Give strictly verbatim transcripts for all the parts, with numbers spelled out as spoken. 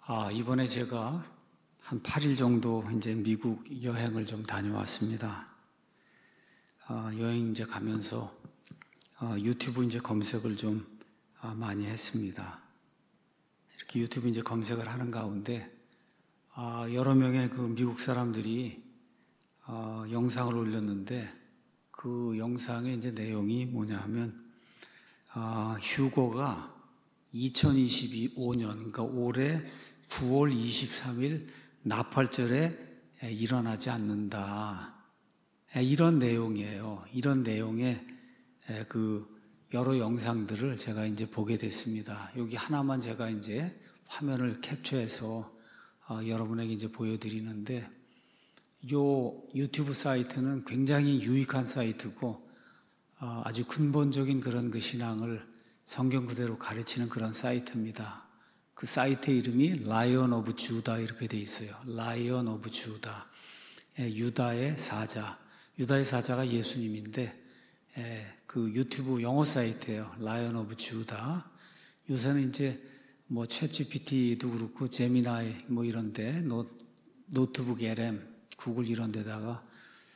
아, 이번에 제가 한 팔 일 정도 이제 미국 여행을 좀 다녀왔습니다. 아, 여행 이제 가면서 아, 유튜브 이제 검색을 좀 아, 많이 했습니다. 이렇게 유튜브 이제 검색을 하는 가운데 아, 여러 명의 그 미국 사람들이 아, 영상을 올렸는데 그 영상의 이제 내용이 뭐냐 하면 아, 휴거가 이천이십오 년, 그러니까 올해 구월 이십삼일 나팔절에 일어나지 않는다. 이런 내용이에요. 이런 내용의 그 여러 영상들을 제가 이제 보게 됐습니다. 여기 하나만 제가 이제 화면을 캡처해서 여러분에게 이제 보여드리는데, 요 유튜브 사이트는 굉장히 유익한 사이트고 아주 근본적인 그런 그 신앙을 성경 그대로 가르치는 그런 사이트입니다. 그 사이트 이름이 라이언 오브 주다 이렇게 돼 있어요. 라이언 오브 주다. 유다의 사자. 유다의 사자가 예수님인데 그 유튜브 영어 사이트예요. 라이언 오브 주다. 요새는 이제 뭐 챗지피티도 그렇고 제미나이 뭐 이런데 노, 노트북 엘엠, 구글 이런 데다가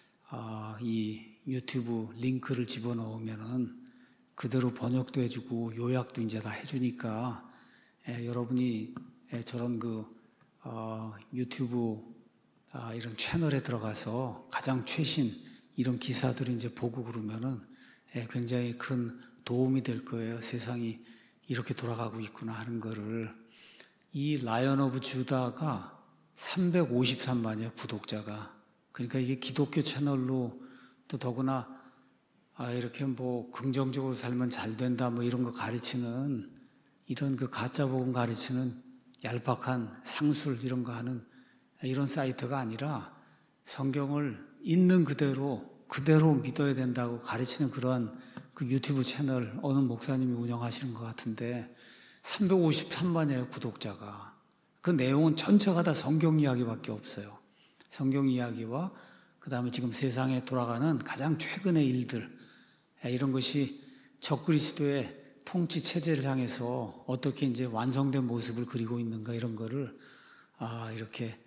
아, 이 유튜브 링크를 집어넣으면은 그대로 번역도 해주고 요약도 이제 다 해주니까 예, 여러분이 예, 저런 그 어, 유튜브 아, 이런 채널에 들어가서 가장 최신 이런 기사들을 이제 보고 그러면은 예, 굉장히 큰 도움이 될 거예요. 세상이 이렇게 돌아가고 있구나 하는 거를. 이 라이언 오브 주다가 삼백오십삼만이에요, 구독자가. 그러니까 이게 기독교 채널로 또 더구나 아, 이렇게 뭐 긍정적으로 살면 잘 된다 뭐 이런 거 가르치는 이런 그 가짜 복음 가르치는 얄팍한 상술 이런 거 하는 이런 사이트가 아니라 성경을 있는 그대로 그대로 믿어야 된다고 가르치는 그런 그 유튜브 채널 어느 목사님이 운영하시는 것 같은데 삼백오십삼만이에요, 구독자가. 그 내용은 전체가 다 성경 이야기밖에 없어요. 성경 이야기와 그 다음에 지금 세상에 돌아가는 가장 최근의 일들, 이런 것이 적그리스도의 통치 체제를 향해서 어떻게 이제 완성된 모습을 그리고 있는가 이런 거를 아, 이렇게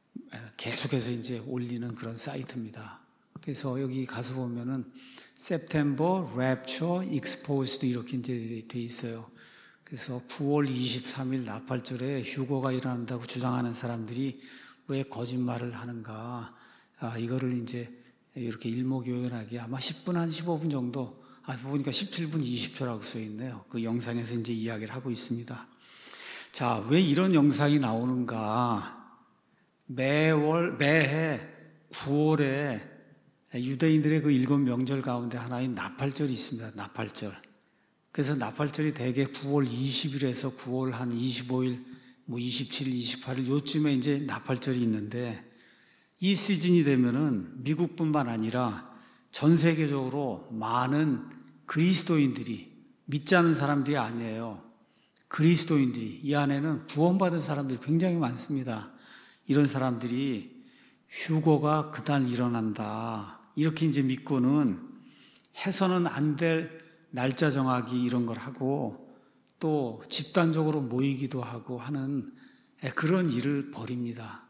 계속해서 이제 올리는 그런 사이트입니다. 그래서 여기 가서 보면은 September Rapture Exposed 이렇게 이제 돼 있어요. 그래서 구월 이십삼일 나팔절에 휴거가 일어난다고 주장하는 사람들이 왜 거짓말을 하는가? 아, 이거를 이제 이렇게 일목요연하게 아마 십 분 한 십오 분 정도, 아, 보니까 십칠 분 이십 초라고 써 있네요. 그 영상에서 이제 이야기를 하고 있습니다. 자, 왜 이런 영상이 나오는가? 매월, 매해 구월에 유대인들의 그 일곱 명절 가운데 하나인 나팔절이 있습니다. 나팔절. 그래서 나팔절이 대개 구월 이십일에서 구월 한 이십오일, 뭐 이십칠일, 이십팔일 요쯤에 이제 나팔절이 있는데 이 시즌이 되면은 미국뿐만 아니라 전 세계적으로 많은 그리스도인들이, 믿지 않는 사람들이 아니에요. 그리스도인들이, 이 안에는 구원받은 사람들이 굉장히 많습니다. 이런 사람들이 휴거가 그날 일어난다, 이렇게 이제 믿고는 해서는 안 될 날짜 정하기 이런 걸 하고 또 집단적으로 모이기도 하고 하는 그런 일을 벌입니다.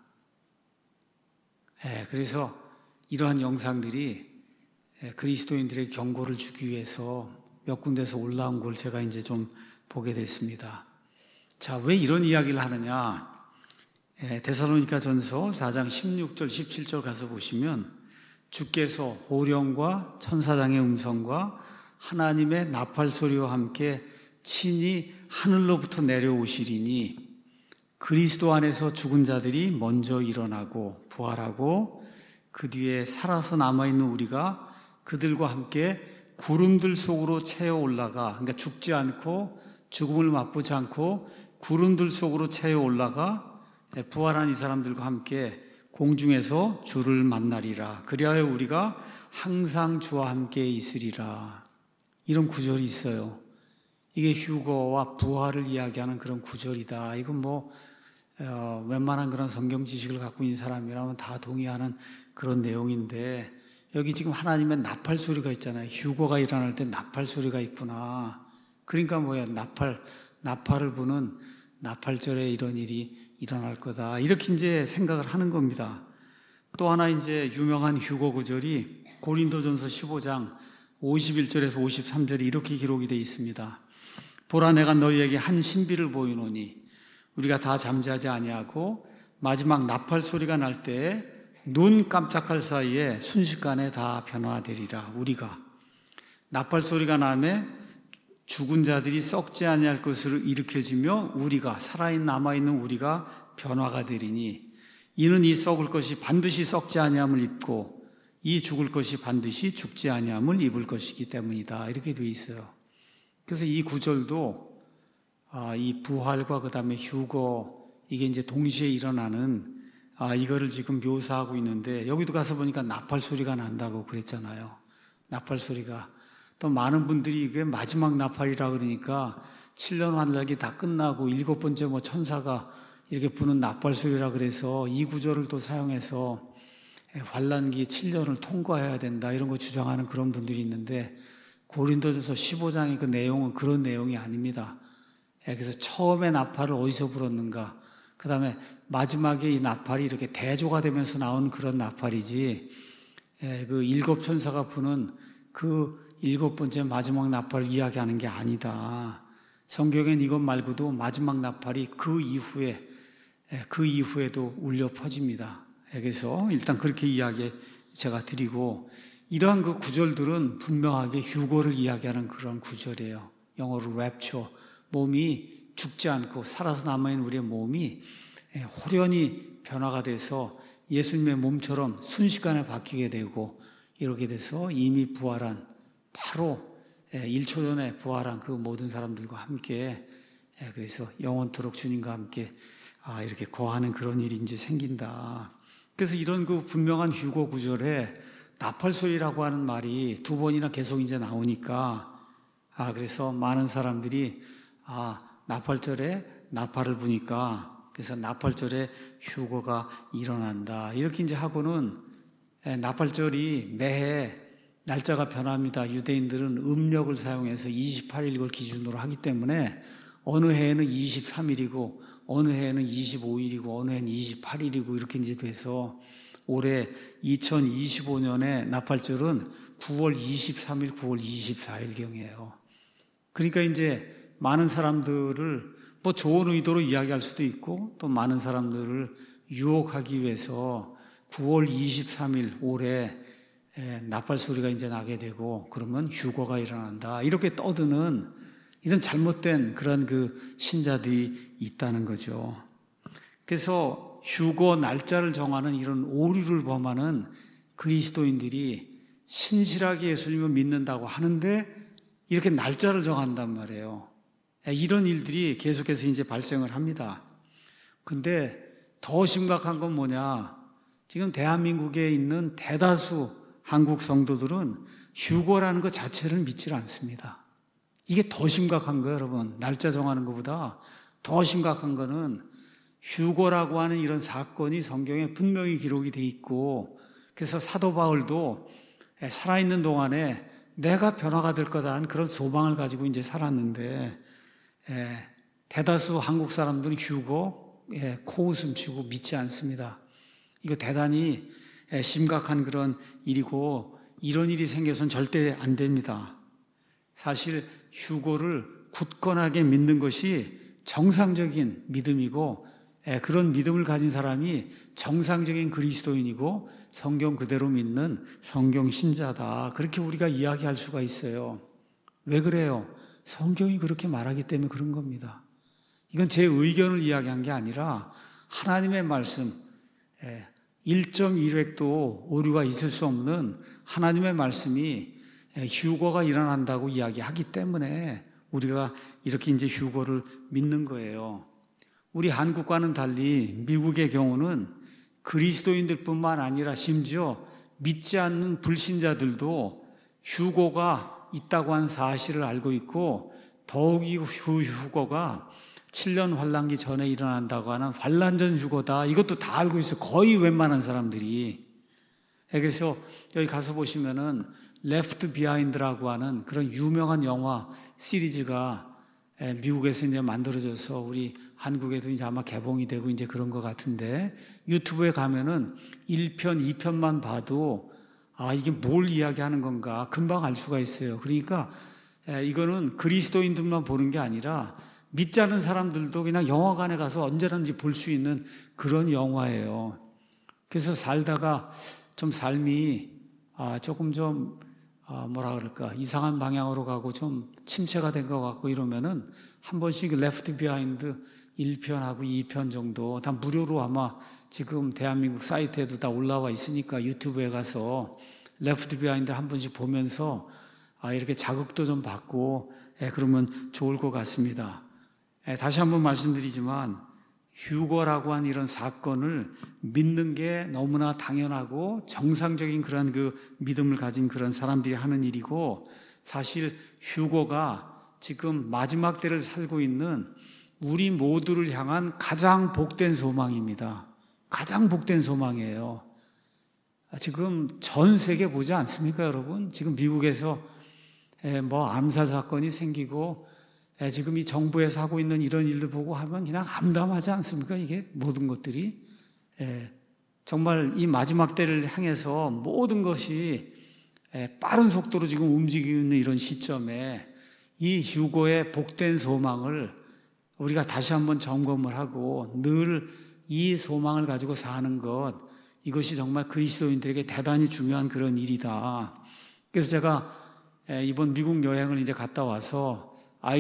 그래서 이러한 영상들이 그리스도인들의 경고를 주기 위해서 몇 군데서 올라온 걸 제가 이제 좀 보게 됐습니다. 자, 왜 이런 이야기를 하느냐? 데살로니가 전서 사 장 십육 절, 십칠 절 가서 보시면 주께서 호령과 천사장의 음성과 하나님의 나팔 소리와 함께 친히 하늘로부터 내려오시리니 그리스도 안에서 죽은 자들이 먼저 일어나고 부활하고 그 뒤에 살아서 남아있는 우리가 그들과 함께 구름들 속으로 채어 올라가, 그러니까 죽지 않고 죽음을 맛보지 않고 구름들 속으로 채어 올라가 부활한 이 사람들과 함께 공중에서 주를 만나리라. 그리하여 우리가 항상 주와 함께 있으리라. 이런 구절이 있어요. 이게 휴거와 부활을 이야기하는 그런 구절이다. 이건 뭐 어, 웬만한 그런 성경 지식을 갖고 있는 사람이라면 다 동의하는 그런 내용인데 여기 지금 하나님의 나팔 소리가 있잖아요. 휴거가 일어날 때 나팔 소리가 있구나. 그러니까 뭐야, 나팔, 나팔을 부는 나팔절에 이런 일이 일어날 거다. 이렇게 이제 생각을 하는 겁니다. 또 하나 이제 유명한 휴거 구절이 고린도전서 십오 장 오십일 절에서 오십삼 절에 이렇게 기록이 되어 있습니다. 보라, 내가 너희에게 한 신비를 보이노니 우리가 다 잠자지 아니하고 마지막 나팔 소리가 날 때에 눈 깜짝할 사이에 순식간에 다 변화되리라. 우리가 나팔 소리가 나매 죽은 자들이 썩지 아니할 것으로 일으켜지며 우리가 살아있는 남아있는 우리가 변화가 되리니 이는 이 썩을 것이 반드시 썩지 아니함을 입고 이 죽을 것이 반드시 죽지 아니함을 입을 것이기 때문이다. 이렇게 되어 있어요. 그래서 이 구절도 아, 이 부활과 그 다음에 휴거 이게 이제 동시에 일어나는 아, 이거를 지금 묘사하고 있는데 여기도 가서 보니까 나팔 소리가 난다고 그랬잖아요. 나팔 소리가 또 많은 분들이 이게 마지막 나팔이라 그러니까 칠 년 환락이 다 끝나고 일곱 번째 뭐 천사가 이렇게 부는 나팔 소리라 그래서 이 구절을 또 사용해서 환란기 칠 년을 통과해야 된다 이런 거 주장하는 그런 분들이 있는데 고린도전서 십오 장의 그 내용은 그런 내용이 아닙니다. 그래서 처음에 나팔을 어디서 불었는가, 그 다음에 마지막에 이 나팔이 이렇게 대조가 되면서 나온 그런 나팔이지 그 일곱 천사가 부는 그 일곱 번째 마지막 나팔을 이야기하는 게 아니다. 성경엔 이것 말고도 마지막 나팔이 그 이후에 그 이후에도 울려 퍼집니다. 그래서 일단 그렇게 이야기 제가 드리고, 이러한 그 구절들은 분명하게 휴거를 이야기하는 그런 구절이에요. 영어로 rapture, 몸이 죽지 않고 살아서 남아있는 우리의 몸이 호련히 변화가 돼서 예수님의 몸처럼 순식간에 바뀌게 되고, 이렇게 돼서 이미 부활한, 바로 일 초 전에 부활한 그 모든 사람들과 함께, 그래서 영원토록 주님과 함께 이렇게 거하는 그런 일이 이제 생긴다. 그래서 이런 그 분명한 휴거 구절에 나팔 소리라고 하는 말이 두 번이나 계속 이제 나오니까, 아, 그래서 많은 사람들이, 아, 나팔절에 나팔을 부니까, 그래서 나팔절에 휴거가 일어난다. 이렇게 이제 하고는, 나팔절이 매해 날짜가 변합니다. 유대인들은 음력을 사용해서 이십팔 일 기준으로 하기 때문에 어느 해에는 이십삼 일이고, 어느 해에는 이십오 일이고, 어느 해는 이십팔 일이고, 이렇게 이제 돼서 올해 이천이십오 년에 나팔절은 구월 이십삼 일, 구월 이십사 일경이에요. 그러니까 이제 많은 사람들을 뭐 좋은 의도로 이야기할 수도 있고, 또 많은 사람들을 유혹하기 위해서 구월 이십삼 일 올해 나팔 소리가 이제 나게 되고, 그러면 휴거가 일어난다. 이렇게 떠드는 이런 잘못된 그런 그 신자들이 있다는 거죠. 그래서 휴거 날짜를 정하는 이런 오류를 범하는 그리스도인들이 신실하게 예수님을 믿는다고 하는데 이렇게 날짜를 정한단 말이에요. 이런 일들이 계속해서 이제 발생을 합니다. 근데 더 심각한 건 뭐냐? 지금 대한민국에 있는 대다수 한국 성도들은 휴거라는 것 자체를 믿질 않습니다. 이게 더 심각한 거예요, 여러분. 날짜 정하는 것보다 더 심각한 거는 휴거라고 하는 이런 사건이 성경에 분명히 기록이 돼 있고, 그래서 사도 바울도 살아있는 동안에 내가 변화가 될 거다는 그런 소망을 가지고 이제 살았는데, 대다수 한국 사람들은 휴거 코웃음 치고 믿지 않습니다. 이거 대단히 심각한 그런 일이고, 이런 일이 생겨서는 절대 안 됩니다. 사실 휴거를 굳건하게 믿는 것이 정상적인 믿음이고, 그런 믿음을 가진 사람이 정상적인 그리스도인이고 성경 그대로 믿는 성경 신자다. 그렇게 우리가 이야기할 수가 있어요. 왜 그래요? 성경이 그렇게 말하기 때문에 그런 겁니다. 이건 제 의견을 이야기한 게 아니라 하나님의 말씀, 일 점 일 획도 오류가 있을 수 없는 하나님의 말씀이 휴거가 일어난다고 이야기하기 때문에 우리가 이렇게 이제 휴거를 믿는 거예요. 우리 한국과는 달리 미국의 경우는 그리스도인들뿐만 아니라 심지어 믿지 않는 불신자들도 휴거가 있다고 하는 사실을 알고 있고, 더욱이 휴거가 칠 년 환란기 전에 일어난다고 하는 환란전 휴거다. 이것도 다 알고 있어. 거의 웬만한 사람들이. 그래서 여기 가서 보시면은 Left Behind라고 하는 그런 유명한 영화 시리즈가 미국에서 이제 만들어져서 우리 한국에도 이제 아마 개봉이 되고 이제 그런 것 같은데, 유튜브에 가면은 일 편, 이 편만 봐도 아, 이게 뭘 이야기하는 건가 금방 알 수가 있어요. 그러니까 이거는 그리스도인들만 보는 게 아니라 믿지 않는 사람들도 그냥 영화관에 가서 언제든지 볼 수 있는 그런 영화예요. 그래서 살다가 좀 삶이 아, 조금 좀 아, 뭐라 그럴까 이상한 방향으로 가고 좀 침체가 된 것 같고 이러면은 한 번씩 레프트 비하인드 일 편하고 이 편 정도 다 무료로 아마 지금 대한민국 사이트에도 다 올라와 있으니까 유튜브에 가서 레프트 비하인드 한 번씩 보면서 아, 이렇게 자극도 좀 받고 예, 그러면 좋을 것 같습니다. 예, 다시 한번 말씀드리지만 휴거라고 한 이런 사건을 믿는 게 너무나 당연하고 정상적인 그런 그 믿음을 가진 그런 사람들이 하는 일이고, 사실 휴거가 지금 마지막 때를 살고 있는 우리 모두를 향한 가장 복된 소망입니다. 가장 복된 소망이에요. 지금 전 세계 보지 않습니까, 여러분? 지금 미국에서 뭐 암살 사건이 생기고 지금 이 정부에서 하고 있는 이런 일들 보고 하면 그냥 암담하지 않습니까? 이게 모든 것들이 정말 이 마지막 때를 향해서 모든 것이 빠른 속도로 지금 움직이고 있는 이런 시점에 이 휴거의 복된 소망을 우리가 다시 한번 점검을 하고 늘 이 소망을 가지고 사는 것, 이것이 정말 그리스도인들에게 대단히 중요한 그런 일이다. 그래서 제가 이번 미국 여행을 이제 갔다 와서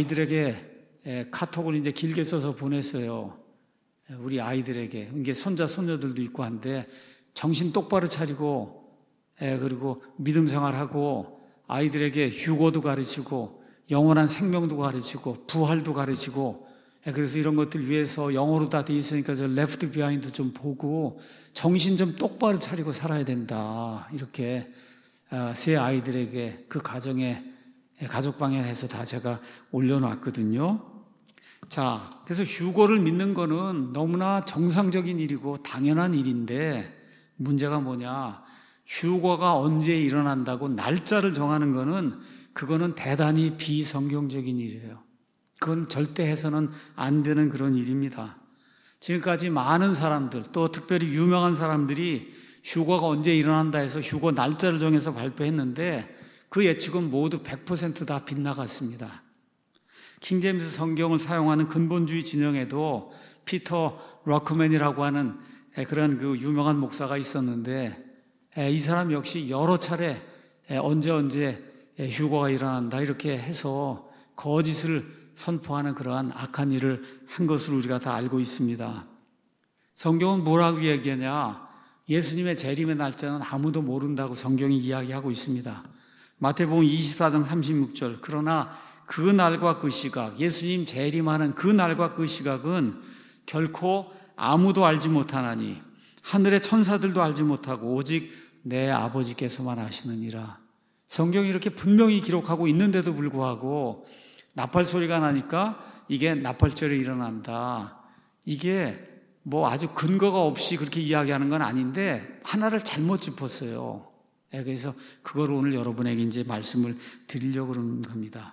아이들에게 카톡을 이제 길게 써서 보냈어요. 우리 아이들에게. 이게 손자, 손녀들도 있고 한데 정신 똑바로 차리고, 그리고 믿음 생활하고 아이들에게 휴거도 가르치고 영원한 생명도 가르치고 부활도 가르치고, 그래서 이런 것들 위해서 영어로 다 돼 있으니까 저 레프트 비하인드 좀 보고 정신 좀 똑바로 차리고 살아야 된다. 이렇게 세 아이들에게 그 가정에 가족방에 해서 다 제가 올려놨거든요. 자, 그래서 휴거를 믿는 거는 너무나 정상적인 일이고 당연한 일인데, 문제가 뭐냐? 휴거가 언제 일어난다고 날짜를 정하는 거는 그거는 대단히 비성경적인 일이에요. 그건 절대 해서는 안 되는 그런 일입니다. 지금까지 많은 사람들, 또 특별히 유명한 사람들이 휴거가 언제 일어난다 해서 휴거 날짜를 정해서 발표했는데 그 예측은 모두 백 퍼센트 다 빗나갔습니다. 킹제임스 성경을 사용하는 근본주의 진영에도 피터 러크맨이라고 하는 그런 그 유명한 목사가 있었는데, 이 사람 역시 여러 차례 언제 언제 휴거가 일어난다 이렇게 해서 거짓을 선포하는 그러한 악한 일을 한 것으로 우리가 다 알고 있습니다. 성경은 뭐라고 얘기하냐? 예수님의 재림의 날짜는 아무도 모른다고 성경이 이야기하고 있습니다. 마태복음 이십사 장 삼십육 절, 그러나 그 날과 그 시각, 예수님 재림하는 그 날과 그 시각은 결코 아무도 알지 못하나니 하늘의 천사들도 알지 못하고 오직 내 아버지께서만 아시느니라. 성경이 이렇게 분명히 기록하고 있는데도 불구하고 나팔 소리가 나니까 이게 나팔절에 일어난다, 이게 뭐 아주 근거가 없이 그렇게 이야기하는 건 아닌데 하나를 잘못 짚었어요. 그래서 그걸 오늘 여러분에게 이제 말씀을 드리려고 그러는 겁니다.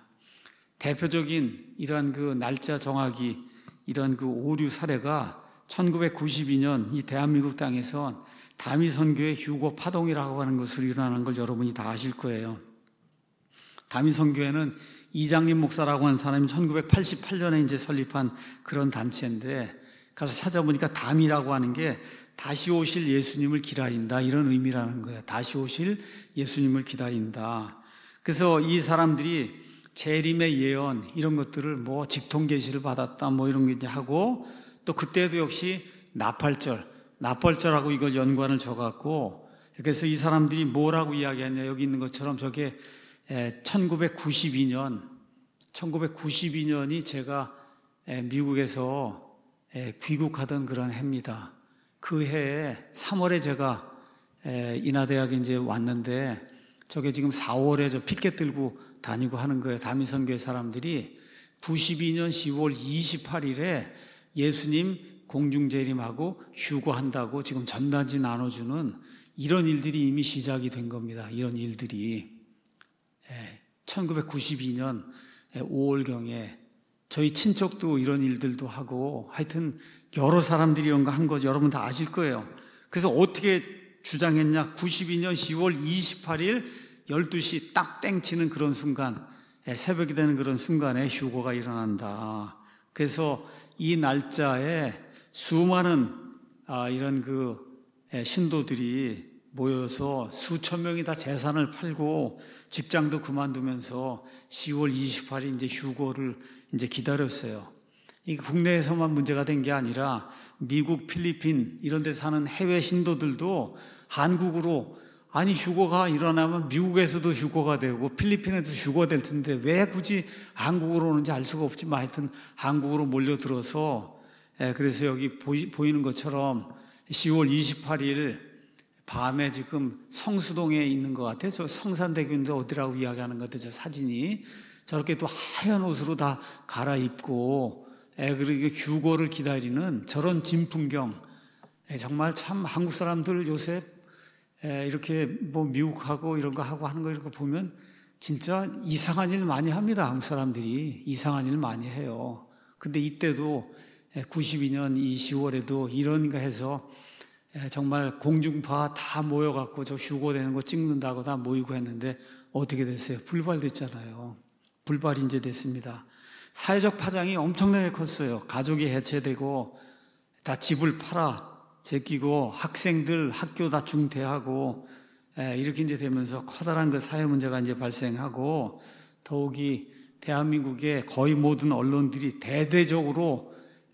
대표적인 이러한 그 날짜 정하기, 이런 그 오류 사례가 천구백구십이 년 이 대한민국 땅에서 다미선교의 휴거 파동이라고 하는 것으로 일어나는 걸 여러분이 다 아실 거예요. 다미선교회는 이장림 목사라고 하는 사람이 천구백팔십팔 년에 이제 설립한 그런 단체인데, 가서 찾아보니까 담이라고 하는 게 다시 오실 예수님을 기다린다, 이런 의미라는 거예요. 다시 오실 예수님을 기다린다. 그래서 이 사람들이 재림의 예언 이런 것들을 뭐 직통 계시를 받았다 뭐 이런 게 이제 하고, 또 그때도 역시 나팔절, 나팔절하고 이걸 연관을 줘갖고, 그래서 이 사람들이 뭐라고 이야기했냐, 여기 있는 것처럼 저게 천구백구십이 년, 천구백구십이 년이 제가 미국에서 귀국하던 그런 해입니다. 그 해에 삼월에 제가 인하대학에 이제 왔는데, 저게 지금 사월에 저 피켓 들고 다니고 하는 거예요. 다미선교회 사람들이 구십이 년 시월 이십팔일에 예수님 공중재림하고 휴거한다고 지금 전단지 나눠주는 이런 일들이 이미 시작이 된 겁니다. 이런 일들이 천구백구십이 년 오월경에 저희 친척도 이런 일들도 하고 하여튼 여러 사람들이 이런 거 한 거 여러분 다 아실 거예요. 그래서 어떻게 주장했냐? 구십이 년 시월 이십팔일 열두 시 딱 땡치는 그런 순간, 새벽이 되는 그런 순간에 휴거가 일어난다. 그래서 이 날짜에 수많은 이런 그 신도들이 모여서 수천 명이 다 재산을 팔고 직장도 그만두면서 시월 이십팔일 이제 휴거를 이제 기다렸어요. 이게 국내에서만 문제가 된 게 아니라 미국, 필리핀 이런 데 사는 해외 신도들도 한국으로, 아니 휴거가 일어나면 미국에서도 휴거가 되고 필리핀에도 휴거가 될 텐데 왜 굳이 한국으로 오는지 알 수가 없지만 하여튼 한국으로 몰려들어서, 그래서 여기 보이, 보이는 것처럼 시월 이십팔일 밤에 지금 성수동에 있는 것 같아요. 저 성산대교인데 어디라고 이야기하는 것 같아요. 저 사진이 저렇게 또 하얀 옷으로 다 갈아입고 그리고 휴거를 기다리는 저런 진풍경, 정말 참 한국 사람들 요새 이렇게 뭐 미국하고 이런 거 하고 하는 거 이런 거 보면 진짜 이상한 일 많이 합니다. 한국 사람들이 이상한 일 많이 해요. 근데 이때도 구십이 년 이 시월에도 이런 거 해서 정말 공중파 다 모여갖고 저 휴거되는 거 찍는다고 다 모이고 했는데 어떻게 됐어요? 불발됐잖아요. 불발이 이제 됐습니다. 사회적 파장이 엄청나게 컸어요. 가족이 해체되고 다 집을 팔아 제끼고 학생들 학교 다 중퇴하고 이렇게 이제 되면서 커다란 그 사회 문제가 이제 발생하고, 더욱이 대한민국의 거의 모든 언론들이 대대적으로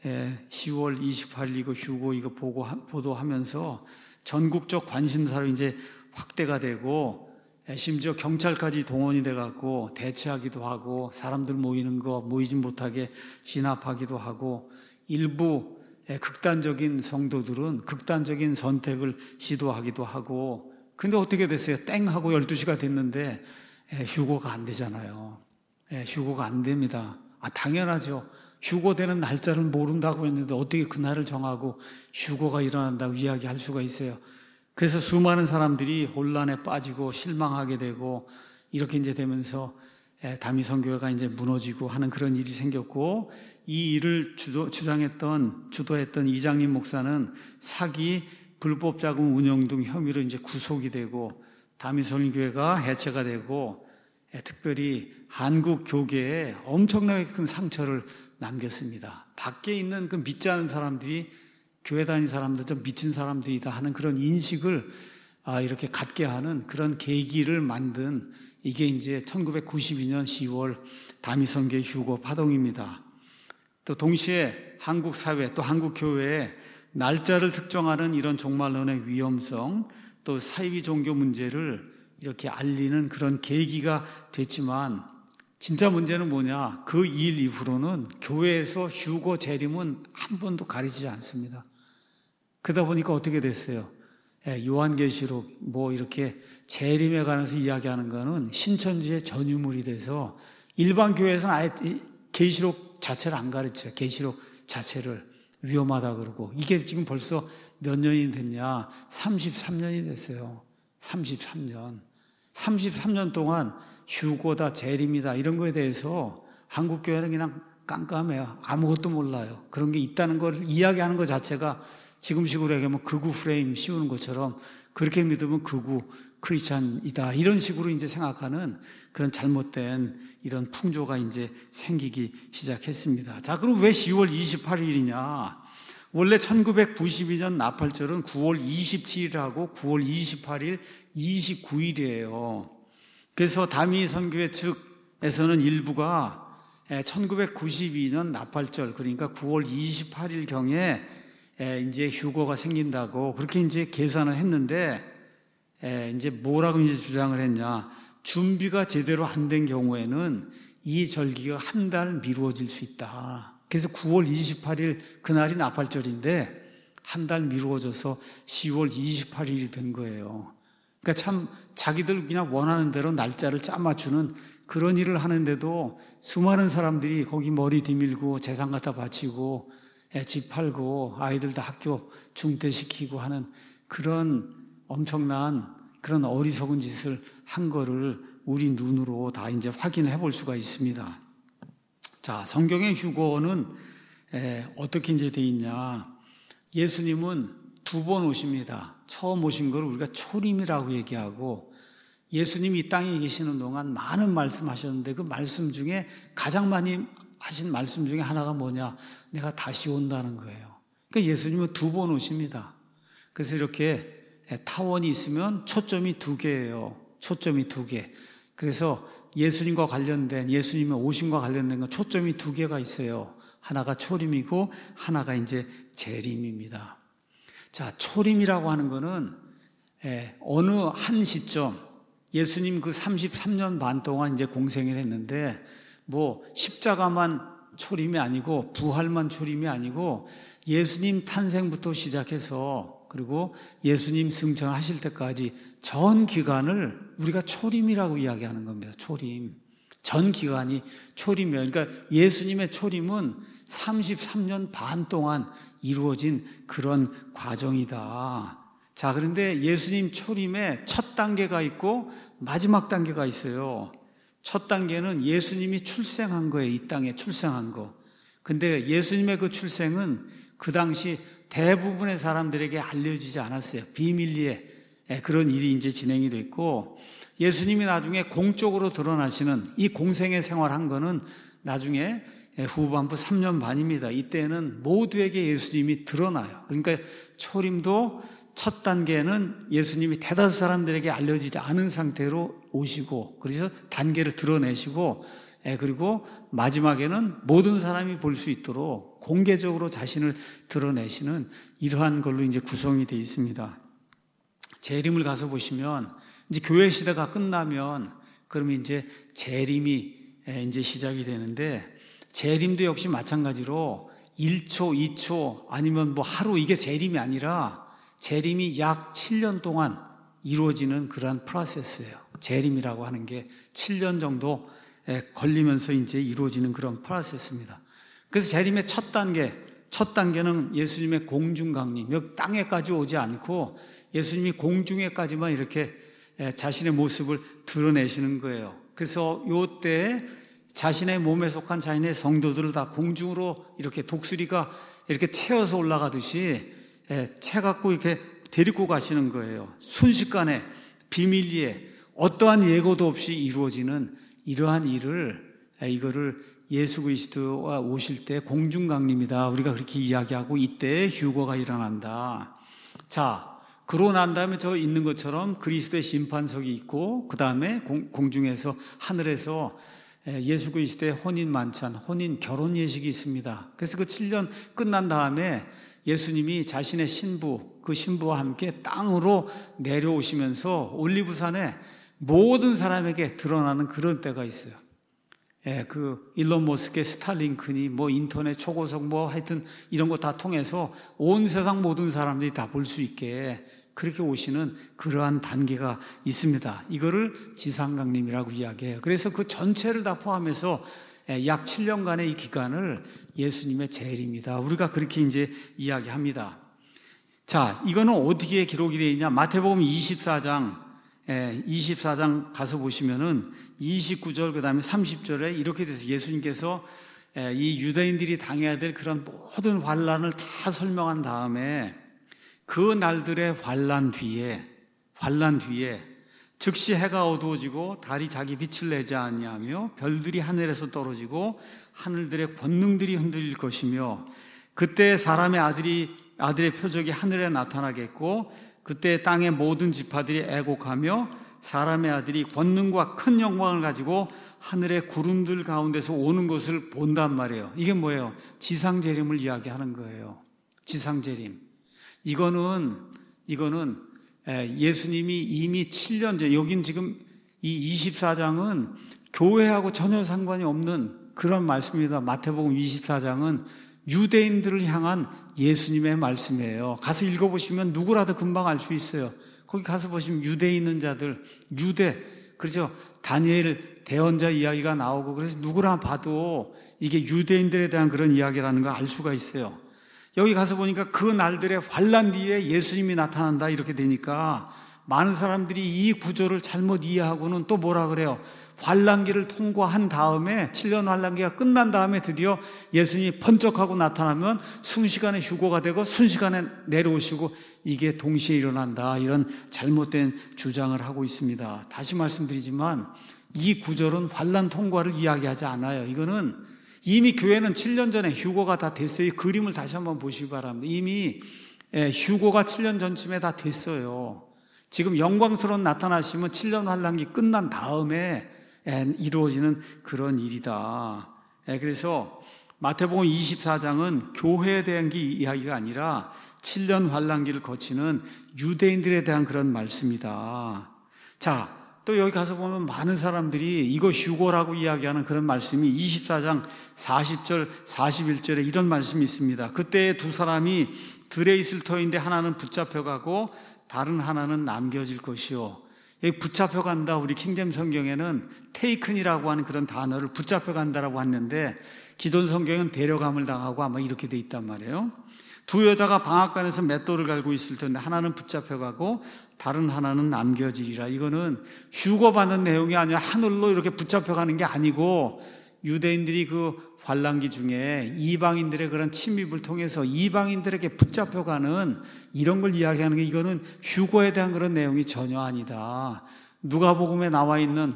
시월 이십팔일 이거 휴거 이거 보고 보도하면서 전국적 관심사로 이제 확대가 되고, 심지어 경찰까지 동원이 돼갖고 대치하기도 하고 사람들 모이는 거 모이지 못하게 진압하기도 하고, 일부 극단적인 성도들은 극단적인 선택을 시도하기도 하고. 근데 어떻게 됐어요? 땡 하고 열두 시가 됐는데 휴거가 안 되잖아요. 휴거가 안 됩니다. 아, 당연하죠. 휴거되는 날짜를 모른다고 했는데 어떻게 그날을 정하고 휴거가 일어난다고 이야기할 수가 있어요. 그래서 수많은 사람들이 혼란에 빠지고 실망하게 되고 이렇게 이제 되면서 다미성교회가 이제 무너지고 하는 그런 일이 생겼고, 이 일을 주도, 주장했던, 주도했던 이장림 목사는 사기, 불법 자금 운영 등 혐의로 이제 구속이 되고 다미성교회가 해체가 되고, 특별히 한국 교계에 엄청나게 큰 상처를 남겼습니다. 밖에 있는 그 믿지 않은 사람들이 교회 다니는 사람들 좀 미친 사람들이다 하는 그런 인식을 이렇게 갖게 하는 그런 계기를 만든 이게 이제 천구백구십이 년 시월 다미성교회 휴거 파동입니다. 또 동시에 한국 사회 또 한국 교회에 날짜를 특정하는 이런 종말론의 위험성, 또 사이비 종교 문제를 이렇게 알리는 그런 계기가 됐지만, 진짜 문제는 뭐냐? 그 일 이후로는 교회에서 휴거 재림은 한 번도 가리지 않습니다. 그러다 보니까 어떻게 됐어요? 요한계시록 뭐 이렇게 재림에 관해서 이야기하는 거는 신천지의 전유물이 돼서 일반 교회에서는 아예 계시록 자체를 안 가르쳐요. 계시록 자체를 위험하다 그러고. 이게 지금 벌써 몇 년이 됐냐? 삼십삼 년이 됐어요. 삼십삼 년. 삼십삼 년 동안 휴거다, 재림이다 이런 거에 대해서 한국 교회는 그냥 깜깜해요. 아무것도 몰라요. 그런 게 있다는 걸 이야기하는 것 자체가 지금식으로 얘기하면 극우 프레임 씌우는 것처럼 그렇게 믿으면 극우 크리스찬이다 이런 식으로 이제 생각하는 그런 잘못된 이런 풍조가 이제 생기기 시작했습니다. 자, 그럼 왜 시월 이십팔일이냐? 원래 천구백구십이 년 나팔절은 구월 이십칠일하고 구월 이십팔일, 이십구일이에요. 그래서 다미선교회 측에서는 일부가 천구백구십이 년 나팔절, 그러니까 구월 이십팔일경에 이제 휴거가 생긴다고 그렇게 이제 계산을 했는데, 이제 뭐라고 이제 주장을 했냐? 준비가 제대로 안 된 경우에는 이 절기가 한 달 미루어질 수 있다. 그래서 구월 이십팔일 그날이 나팔절인데 한 달 미루어져서 시월 이십팔일이 된 거예요. 그러니까 참 자기들 그냥 원하는 대로 날짜를 짜 맞추는 그런 일을 하는데도 수많은 사람들이 거기 머리 뒤밀고 재산 갖다 바치고 집 팔고 아이들 다 학교 중퇴시키고 하는 그런 엄청난 그런 어리석은 짓을 한 거를 우리 눈으로 다 이제 확인해 볼 수가 있습니다. 자, 성경의 휴거는 에, 어떻게 이제 돼 있냐? 예수님은 두 번 오십니다. 처음 오신 걸 우리가 초림이라고 얘기하고, 예수님이 이 땅에 계시는 동안 많은 말씀하셨는데 그 말씀 중에 가장 많이 하신 말씀 중에 하나가 뭐냐? 내가 다시 온다는 거예요. 그러니까 예수님은 두 번 오십니다. 그래서 이렇게 타원이 있으면 초점이 두 개예요. 초점이 두 개. 그래서 예수님과 관련된, 예수님의 오심과 관련된 건 초점이 두 개가 있어요. 하나가 초림이고 하나가 이제 재림입니다. 자, 초림이라고 하는 거는 어느 한 시점, 예수님 그 삼십삼 년 반 동안 이제 공생을 했는데, 뭐 십자가만 초림이 아니고 부활만 초림이 아니고 예수님 탄생부터 시작해서 그리고 예수님 승천하실 때까지 전 기간을 우리가 초림이라고 이야기하는 겁니다. 초림. 전 기간이 초림이에요. 그러니까 예수님의 초림은 삼십삼 년 반 동안 이루어진 그런 과정이다. 자, 그런데 예수님 초림에 첫 단계가 있고 마지막 단계가 있어요. 첫 단계는 예수님이 출생한 거예요. 이 땅에 출생한 거. 근데 예수님의 그 출생은 그 당시 대부분의 사람들에게 알려지지 않았어요. 비밀리에 그런 일이 이제 진행이 됐고, 예수님이 나중에 공적으로 드러나시는 이 공생의 생활한 거는 나중에 후반부 삼 년 반입니다. 이때는 모두에게 예수님이 드러나요. 그러니까 초림도 첫 단계는 예수님이 대다수 사람들에게 알려지지 않은 상태로 오시고, 그래서 단계를 드러내시고, 그리고 마지막에는 모든 사람이 볼 수 있도록 공개적으로 자신을 드러내시는 이러한 걸로 이제 구성이 되어 있습니다. 재림을 가서 보시면 이제 교회 시대가 끝나면 그러면 이제 재림이 이제 시작이 되는데, 재림도 역시 마찬가지로 일 초, 이 초 아니면 뭐 하루, 이게 재림이 아니라 재림이 약 칠 년 동안 이루어지는 그러한 프로세스예요. 재림이라고 하는 게 칠 년 정도 걸리면서 이제 이루어지는 그런 프로세스입니다. 그래서 재림의 첫 단계, 첫 단계는 예수님의 공중강림, 여기 땅에까지 오지 않고 예수님이 공중에까지만 이렇게 자신의 모습을 드러내시는 거예요. 그래서 요때 자신의 몸에 속한 자신의 성도들을 다 공중으로 이렇게 독수리가 이렇게 채워서 올라가듯이 채 갖고 이렇게 데리고 가시는 거예요. 순식간에 비밀리에 어떠한 예고도 없이 이루어지는 이러한 일을, 이거를 예수 그리스도가 오실 때 공중강림이다, 우리가 그렇게 이야기하고 이때 휴거가 일어난다. 자, 그러고 난 다음에 저 있는 것처럼 그리스도의 심판석이 있고, 그 다음에 공중에서 하늘에서 예수 그리스도의 혼인 만찬, 혼인 결혼 예식이 있습니다. 그래서 그 칠 년 끝난 다음에 예수님이 자신의 신부, 그 신부와 함께 땅으로 내려오시면서 올리브산에 모든 사람에게 드러나는 그런 때가 있어요. 예, 그 일론 머스크의 스타링크니 뭐 인터넷 초고속 뭐 하여튼 이런 거 다 통해서 온 세상 모든 사람들이 다 볼 수 있게 그렇게 오시는 그러한 단계가 있습니다. 이거를 지상강림이라고 이야기해요. 그래서 그 전체를 다 포함해서 약 칠 년간의 이 기간을 예수님의 재림이다, 우리가 그렇게 이제 이야기합니다. 자, 이거는 어디에 기록이 되어 있냐? 마태복음 이십사 장, 이십사 장 가서 보시면은 이십구 절, 그 다음에 삼십 절에 이렇게 돼서 예수님께서 이 유대인들이 당해야 될 그런 모든 환란을 다 설명한 다음에 그 날들의 환란 뒤에, 환란 뒤에 즉시 해가 어두워지고 달이 자기 빛을 내지 아니하며 별들이 하늘에서 떨어지고 하늘들의 권능들이 흔들릴 것이며, 그때 사람의 아들이 아들의 표적이 하늘에 나타나겠고, 그때 땅의 모든 지파들이 애곡하며 사람의 아들이 권능과 큰 영광을 가지고 하늘의 구름들 가운데서 오는 것을 본단 말이에요. 이게 뭐예요? 지상재림을 이야기하는 거예요. 지상재림. 이거는 이거는 예수님이 이미 칠 년 전, 여긴 지금 이 이십사 장은 교회하고 전혀 상관이 없는 그런 말씀입니다. 마태복음 이십사 장은 유대인들을 향한 예수님의 말씀이에요. 가서 읽어보시면 누구라도 금방 알 수 있어요. 거기 가서 보시면 유대에 있는 자들, 유대, 그렇죠? 다니엘 대언자 이야기가 나오고, 그래서 누구나 봐도 이게 유대인들에 대한 그런 이야기라는 걸 알 수가 있어요. 여기 가서 보니까 그 날들의 환란 뒤에 예수님이 나타난다 이렇게 되니까 많은 사람들이 이 구조를 잘못 이해하고는 또 뭐라 그래요? 환란기를 통과한 다음에 칠 년 환란기가 끝난 다음에 드디어 예수님이 번쩍하고 나타나면 순식간에 휴거가 되고 순식간에 내려오시고 이게 동시에 일어난다, 이런 잘못된 주장을 하고 있습니다. 다시 말씀드리지만 이 구절은 환란 통과를 이야기하지 않아요. 이거는 이미 교회는 칠 년 전에 휴거가 다 됐어요. 이 그림을 다시 한번 보시기 바랍니다. 이미 휴거가 칠 년 전쯤에 다 됐어요. 지금 영광스러운 나타나시면 칠 년 환란기 끝난 다음에 이루어지는 그런 일이다. 그래서 마태복음 이십사 장은 교회에 대한 게 이야기가 아니라 칠 년 환란기를 거치는 유대인들에 대한 그런 말씀이다. 자, 또 여기 가서 보면 많은 사람들이 이거 휴거라고 이야기하는 그런 말씀이 이십사 장 사십 절 사십일 절에 이런 말씀이 있습니다. 그때 두 사람이 들에 있을 터인데 하나는 붙잡혀가고 다른 하나는 남겨질 것이요. 여기 붙잡혀간다, 우리 킹잼 성경에는 테이큰이라고 하는 그런 단어를 붙잡혀간다라고 했는데 기존 성경은 데려감을 당하고 아마 이렇게 돼 있단 말이에요. 두 여자가 방앗간에서 맷돌을 갈고 있을 텐데 하나는 붙잡혀가고 다른 하나는 남겨지리라. 이거는 휴거받는 내용이 아니라 하늘로 이렇게 붙잡혀가는 게 아니고 유대인들이 그 환란기 중에 이방인들의 그런 침입을 통해서 이방인들에게 붙잡혀가는 이런 걸 이야기하는 게, 이거는 휴거에 대한 그런 내용이 전혀 아니다. 누가복음에 나와 있는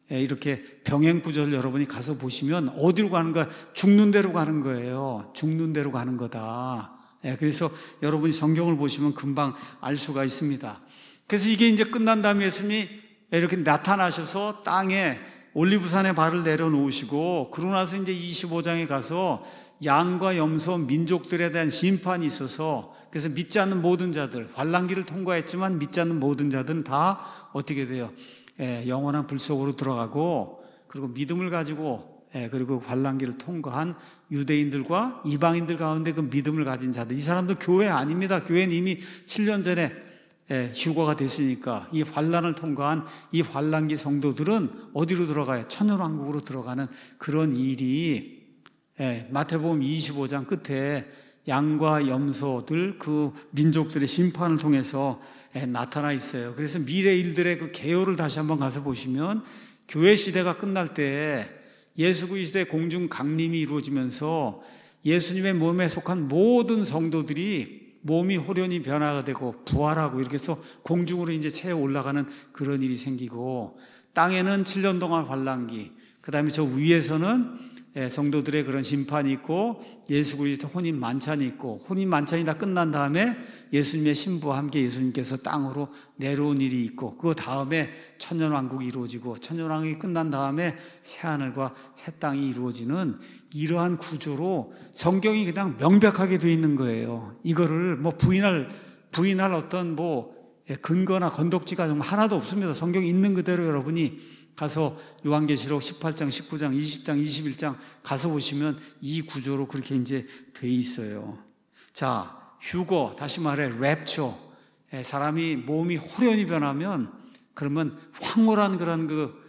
이렇게 병행 구절 여러분이 가서 보시면 어디로 가는 거야? 죽는 대로 가는 거예요. 죽는 대로 가는 거다. 그래서 여러분이 성경을 보시면 금방 알 수가 있습니다. 그래서 이게 이제 끝난 다음에 예수님이 이렇게 나타나셔서 땅에 올리브산에 발을 내려놓으시고, 그러고 나서 이제 이십오 장에 가서 양과 염소 민족들에 대한 심판이 있어서, 그래서 믿지 않는 모든 자들, 환란기를 통과했지만 믿지 않는 모든 자들은 다 어떻게 돼요? 예, 영원한 불 속으로 들어가고, 그리고 믿음을 가지고, 예, 그리고 환란기를 통과한 유대인들과 이방인들 가운데 그 믿음을 가진 자들, 이 사람들 교회 아닙니다. 교회는 이미 칠 년 전에 예, 휴거가 됐으니까 이 환란을 통과한 이 환란기 성도들은 어디로 들어가요? 천년왕국으로 들어가는 그런 일이, 예, 마태복음 이십오 장 끝에 양과 염소들, 그 민족들의 심판을 통해서 예, 나타나 있어요. 그래서 미래 일들의 그 개요를 다시 한번 가서 보시면 교회 시대가 끝날 때 예수 그리스도의 공중 강림이 이루어지면서 예수님의 몸에 속한 모든 성도들이 몸이 호련히 변화가 되고 부활하고 이렇게 해서 공중으로 이제 채워 올라가는 그런 일이 생기고, 땅에는 칠 년 동안 환란기, 그 다음에 저 위에서는 성도들의 그런 심판이 있고 예수 그리스도 혼인 만찬이 있고, 혼인 만찬이 다 끝난 다음에 예수님의 신부와 함께 예수님께서 땅으로 내려온 일이 있고, 그 다음에 천년왕국이 이루어지고, 천년왕국이 끝난 다음에 새하늘과 새 땅이 이루어지는 이러한 구조로 성경이 그냥 명백하게 되어 있는 거예요. 이거를 뭐 부인할 부인할 어떤 뭐 근거나 건덕지가 정말 하나도 없습니다. 성경이 있는 그대로 여러분이 가서 요한계시록 십팔 장, 십구 장, 이십 장, 이십일 장 가서 보시면 이 구조로 그렇게 이제 돼 있어요. 자, 휴거, 다시 말해 랩처, 사람이 몸이 호련히 변하면 그러면 황홀한 그런 그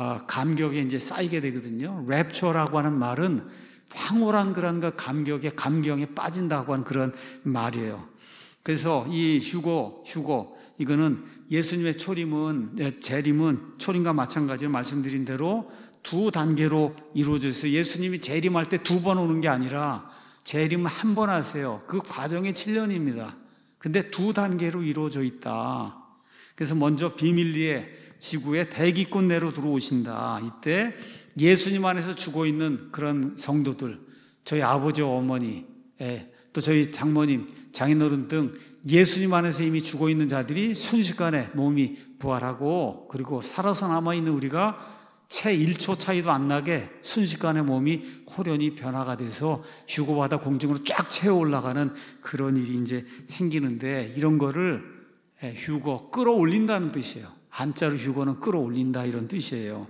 감격에 이제 쌓이게 되거든요. 랩처라고 하는 말은 황홀한 그런 그 감격에 감경에 빠진다고 하는 그런 말이에요. 그래서 이 휴거, 휴거 이거는 예수님의 초림은, 재림은 초림과 마찬가지로 말씀드린 대로 두 단계로 이루어져 있어요. 예수님이 재림할 때 두 번 오는 게 아니라 재림은 한 번 하세요. 그 과정이 칠 년입니다. 근데 두 단계로 이루어져 있다. 그래서 먼저 비밀리에 지구의 대기권 내로 들어오신다. 이때 예수님 안에서 죽어 있는 그런 성도들, 저희 아버지와 어머니, 또 저희 장모님, 장인어른 등 예수님 안에서 이미 죽어 있는 자들이 순식간에 몸이 부활하고, 그리고 살아서 남아있는 우리가 채 일 초 차이도 안 나게 순식간에 몸이 호련히 변화가 돼서 휴거받아 공중으로 쫙 채워 올라가는 그런 일이 이제 생기는데, 이런 거를 휴거, 끌어올린다는 뜻이에요. 한자로 휴거는 끌어올린다 이런 뜻이에요.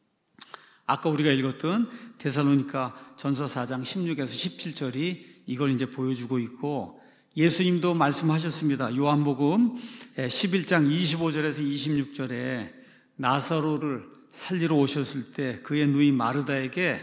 아까 우리가 읽었던 데살로니가 전서 사 장 십육에서 십칠 절이 이걸 이제 보여주고 있고, 예수님도 말씀하셨습니다. 요한복음 십일 장 이십오 절에서 이십육 절에 나사로를 살리러 오셨을 때 그의 누이 마르다에게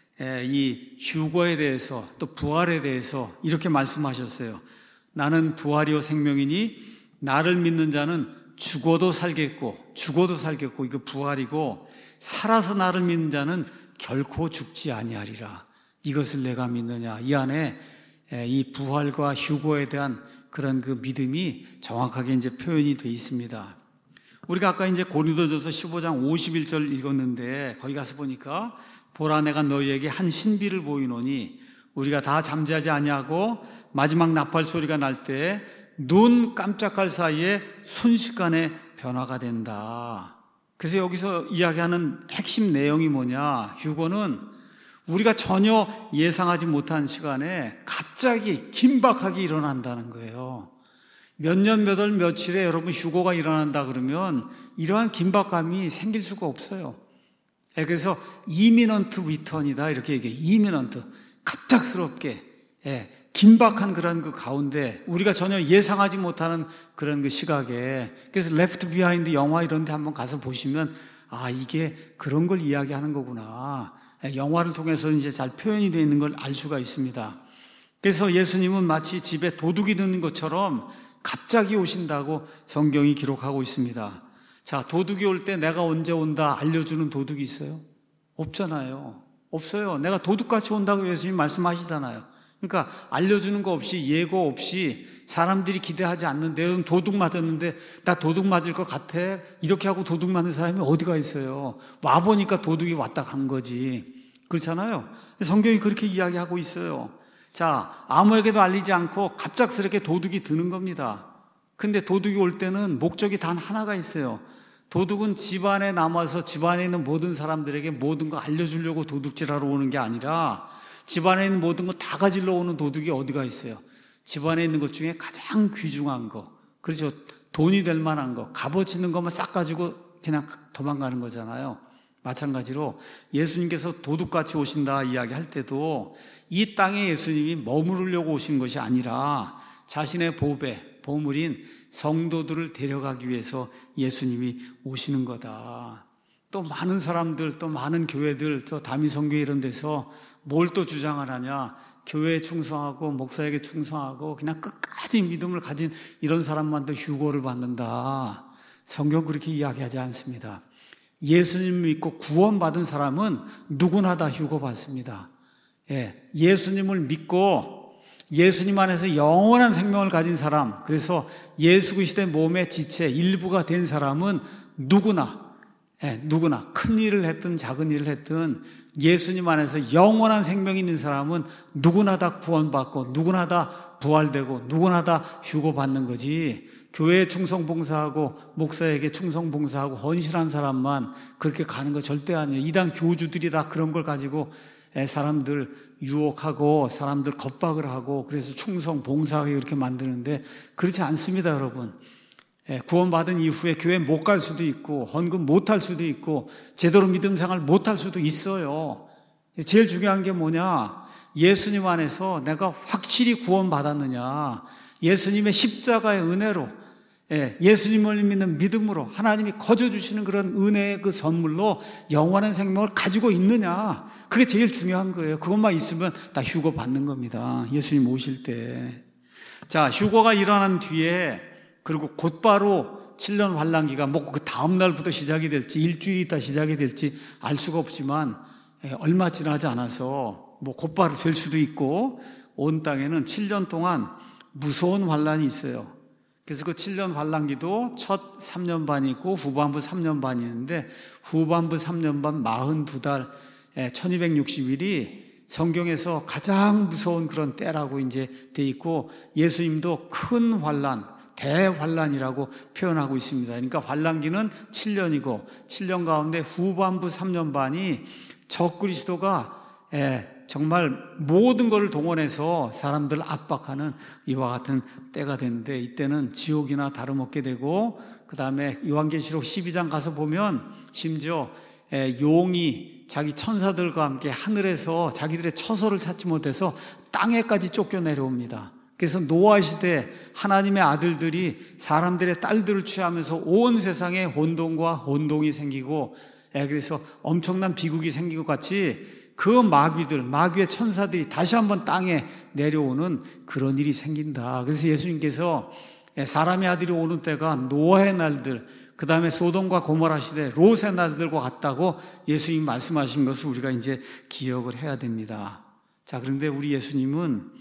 이 휴거에 대해서 또 부활에 대해서 이렇게 말씀하셨어요. 나는 부활이요 생명이니 나를 믿는 자는 죽어도 살겠고 죽어도 살겠고 이거 부활이고 살아서 나를 믿는 자는 결코 죽지 아니하리라. 이것을 내가 믿느냐. 이 안에 이 부활과 휴거에 대한 그런 그 믿음이 정확하게 이제 표현이 되어 있습니다. 우리가 아까 이제 고린도전서 십오 장 오십일 절 읽었는데 거기 가서 보니까 보라 내가 너희에게 한 신비를 보이노니 우리가 다 잠자지 아니하고 마지막 나팔 소리가 날 때 눈 깜짝할 사이에 순식간에 변화가 된다. 그래서 여기서 이야기하는 핵심 내용이 뭐냐. 휴거는 우리가 전혀 예상하지 못한 시간에 갑자기 긴박하게 일어난다는 거예요. 몇 년, 몇 월, 며칠에 여러분 휴거가 일어난다 그러면 이러한 긴박감이 생길 수가 없어요. 그래서 이미넌트 리턴이다 이렇게 얘기해요. 이미넌트, 갑작스럽게 예, 긴박한 그런 그 가운데 우리가 전혀 예상하지 못하는 그런 그 시각에, 그래서 레프트 비하인드 영화 이런 데 한번 가서 보시면 아 이게 그런 걸 이야기하는 거구나. 영화를 통해서 이제 잘 표현이 되어 있는 걸 알 수가 있습니다. 그래서 예수님은 마치 집에 도둑이 드는 것처럼 갑자기 오신다고 성경이 기록하고 있습니다. 자, 도둑이 올 때 내가 언제 온다 알려주는 도둑이 있어요? 없잖아요. 없어요. 내가 도둑같이 온다고 예수님 말씀하시잖아요. 그러니까 알려주는 거 없이 예고 없이 사람들이 기대하지 않는데 여러분 도둑 맞았는데 나 도둑 맞을 것 같아 이렇게 하고 도둑 맞는 사람이 어디가 있어요. 와보니까 도둑이 왔다 간 거지. 그렇잖아요. 성경이 그렇게 이야기하고 있어요. 자, 아무에게도 알리지 않고 갑작스럽게 도둑이 드는 겁니다. 근데 도둑이 올 때는 목적이 단 하나가 있어요. 도둑은 집안에 남아서 집안에 있는 모든 사람들에게 모든 거 알려주려고 도둑질하러 오는 게 아니라 집안에 있는 모든 거 다 가지러 오는 도둑이 어디가 있어요? 집안에 있는 것 중에 가장 귀중한 거, 그렇죠? 돈이 될 만한 거, 값어치 있는 것만 싹 가지고 그냥 도망가는 거잖아요. 마찬가지로 예수님께서 도둑같이 오신다 이야기할 때도 이 땅에 예수님이 머무르려고 오신 것이 아니라 자신의 보배, 보물인 성도들을 데려가기 위해서 예수님이 오시는 거다. 또 많은 사람들, 또 많은 교회들, 저 다미성교회 이런 데서 뭘 또 주장을 하냐. 교회에 충성하고 목사에게 충성하고 그냥 끝까지 믿음을 가진 이런 사람만 더 휴거를 받는다. 성경 그렇게 이야기하지 않습니다. 예수님 믿고 구원받은 사람은 누구나 다 휴거 받습니다. 예, 예수님을 믿고 예수님 안에서 영원한 생명을 가진 사람, 그래서 예수 그리스도의 몸의 지체 일부가 된 사람은 누구나 예, 누구나 큰 일을 했든 작은 일을 했든 예수님 안에서 영원한 생명이 있는 사람은 누구나 다 구원받고 누구나 다 부활되고 누구나 다 휴거받는 거지. 교회에 충성봉사하고 목사에게 충성봉사하고 헌신한 사람만 그렇게 가는 거 절대 아니에요. 이단 교주들이 다 그런 걸 가지고 사람들 유혹하고 사람들 겁박을 하고 그래서 충성봉사하게 이렇게 만드는데 그렇지 않습니다, 여러분. 구원받은 이후에 교회 못 갈 수도 있고 헌금 못 할 수도 있고 제대로 믿음 생활 못 할 수도 있어요. 제일 중요한 게 뭐냐? 예수님 안에서 내가 확실히 구원받았느냐? 예수님의 십자가의 은혜로, 예수님을 믿는 믿음으로 하나님이 거저주시는 그런 은혜의 그 선물로 영원한 생명을 가지고 있느냐? 그게 제일 중요한 거예요. 그것만 있으면 다 휴거 받는 겁니다. 예수님 오실 때. 자, 휴거가 일어난 뒤에 그리고 곧바로 칠 년 환란기가 뭐 그 다음 날부터 시작이 될지 일주일 있다 시작이 될지 알 수가 없지만 얼마 지나지 않아서 뭐 곧바로 될 수도 있고 온 땅에는 칠 년 동안 무서운 환란이 있어요. 그래서 그 칠 년 환란기도 첫 삼 년 반이 있고 후반부 삼 년 반이 있는데 후반부 삼 년 반 사십이 달 천이백육십 일이 성경에서 가장 무서운 그런 때라고 이제 돼 있고 예수님도 큰 환란 대환란이라고 표현하고 있습니다. 그러니까 환란기는 칠 년이고 칠 년 가운데 후반부 삼 년 반이 적그리스도가 정말 모든 것을 동원해서 사람들을 압박하는 이와 같은 때가 되는데 이때는 지옥이나 다름없게 되고 그 다음에 요한계시록 십이 장 가서 보면 심지어 용이 자기 천사들과 함께 하늘에서 자기들의 처소를 찾지 못해서 땅에까지 쫓겨 내려옵니다. 그래서 노아 시대 하나님의 아들들이 사람들의 딸들을 취하면서 온 세상에 혼돈과 혼동이 생기고 그래서 엄청난 비극이 생기고 같이 그 마귀들, 마귀의 천사들이 다시 한번 땅에 내려오는 그런 일이 생긴다. 그래서 예수님께서 사람의 아들이 오는 때가 노아의 날들, 그 다음에 소돔과 고모라 시대, 롯의 날들과 같다고 예수님이 말씀하신 것을 우리가 이제 기억을 해야 됩니다. 자, 그런데 우리 예수님은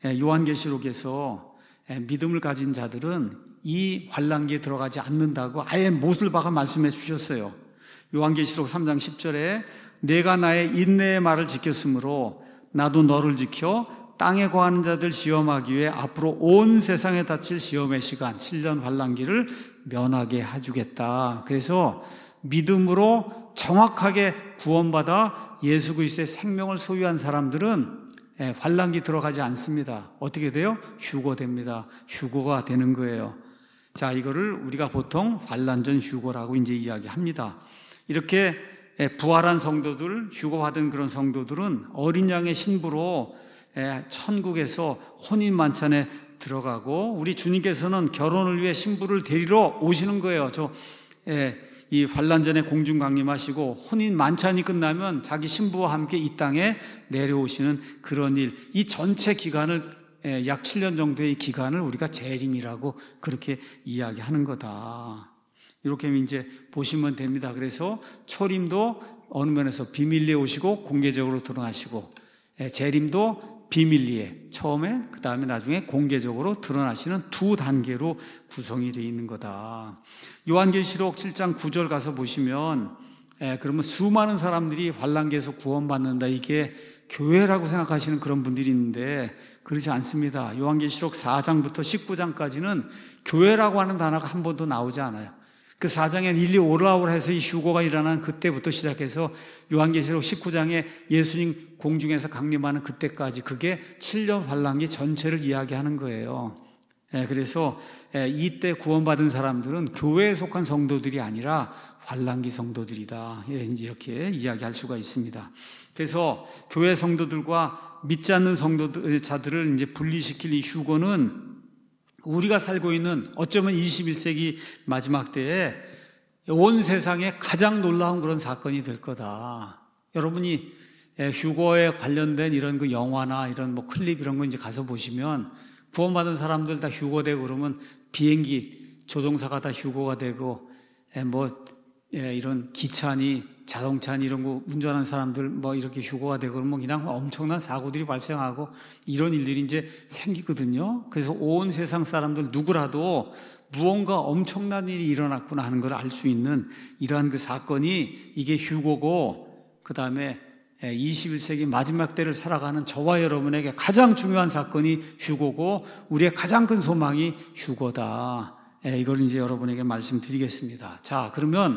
요한계시록에서 믿음을 가진 자들은 이 환난기에 들어가지 않는다고 아예 못을 박아 말씀해 주셨어요. 요한계시록 삼 장 십 절에 내가 나의 인내의 말을 지켰으므로 나도 너를 지켜 땅에 거하는 자들 시험하기 위해 앞으로 온 세상에 닥칠 시험의 시간 칠 년 환난기를 면하게 해주겠다. 그래서 믿음으로 정확하게 구원받아 예수 그리스도의 생명을 소유한 사람들은 환난기 들어가지 않습니다. 어떻게 돼요? 휴거됩니다. 휴거가 되는 거예요. 자, 이거를 우리가 보통 환난전 휴거라고 이제 이야기합니다. 이렇게 부활한 성도들, 휴거받은 그런 성도들은 어린 양의 신부로 천국에서 혼인 만찬에 들어가고, 우리 주님께서는 결혼을 위해 신부를 데리러 오시는 거예요. 저 이 환난전에 공중 강림하시고 혼인 만찬이 끝나면 자기 신부와 함께 이 땅에 내려오시는 그런 일, 이 전체 기간을 약 칠 년 정도의 기간을 우리가 재림이라고 그렇게 이야기하는 거다. 이렇게 이제 보시면 됩니다. 그래서 초림도 어느 면에서 비밀리에 오시고 공개적으로 드러나시고, 재림도 비밀리에 처음에, 그 다음에 나중에 공개적으로 드러나시는 두 단계로 구성이 되어 있는 거다. 요한계시록 칠 장 구 절 가서 보시면, 예, 그러면 수많은 사람들이 환난기에서 구원받는다, 이게 교회라고 생각하시는 그런 분들이 있는데 그렇지 않습니다. 요한계시록 사 장부터 십구 장까지는 교회라고 하는 단어가 한 번도 나오지 않아요. 그 사 장에 일리 오라오라 해서 이 휴거가 일어난 그때부터 시작해서 요한계시록 십구 장에 예수님 공중에서 강림하는 그때까지, 그게 칠 년 환난기 전체를 이야기하는 거예요. 예, 그래서 예, 이때 구원받은 사람들은 교회에 속한 성도들이 아니라 환난기 성도들이다. 예, 이렇게 이야기할 수가 있습니다. 그래서 교회 성도들과 믿지 않는 성도자들을 이제 분리시킬 이 휴거는 우리가 살고 있는 어쩌면 이십일 세기 마지막 때에 온 세상에 가장 놀라운 그런 사건이 될 거다. 여러분이 휴거에 관련된 이런 그 영화나 이런 뭐 클립 이런 거 이제 가서 보시면 구원받은 사람들 다 휴거되고, 그러면 비행기 조종사가 다 휴거가 되고, 뭐 이런 기차니 자동차니 이런 거 운전하는 사람들 뭐 이렇게 휴거가 되고, 그러면 그냥 엄청난 사고들이 발생하고 이런 일들이 이제 생기거든요. 그래서 온 세상 사람들 누구라도 무언가 엄청난 일이 일어났구나 하는 걸 알 수 있는 이러한 그 사건이, 이게 휴거고, 그 다음에 이십일 세기 마지막 때를 살아가는 저와 여러분에게 가장 중요한 사건이 휴거고, 우리의 가장 큰 소망이 휴거다. 이걸 이제 여러분에게 말씀드리겠습니다. 자, 그러면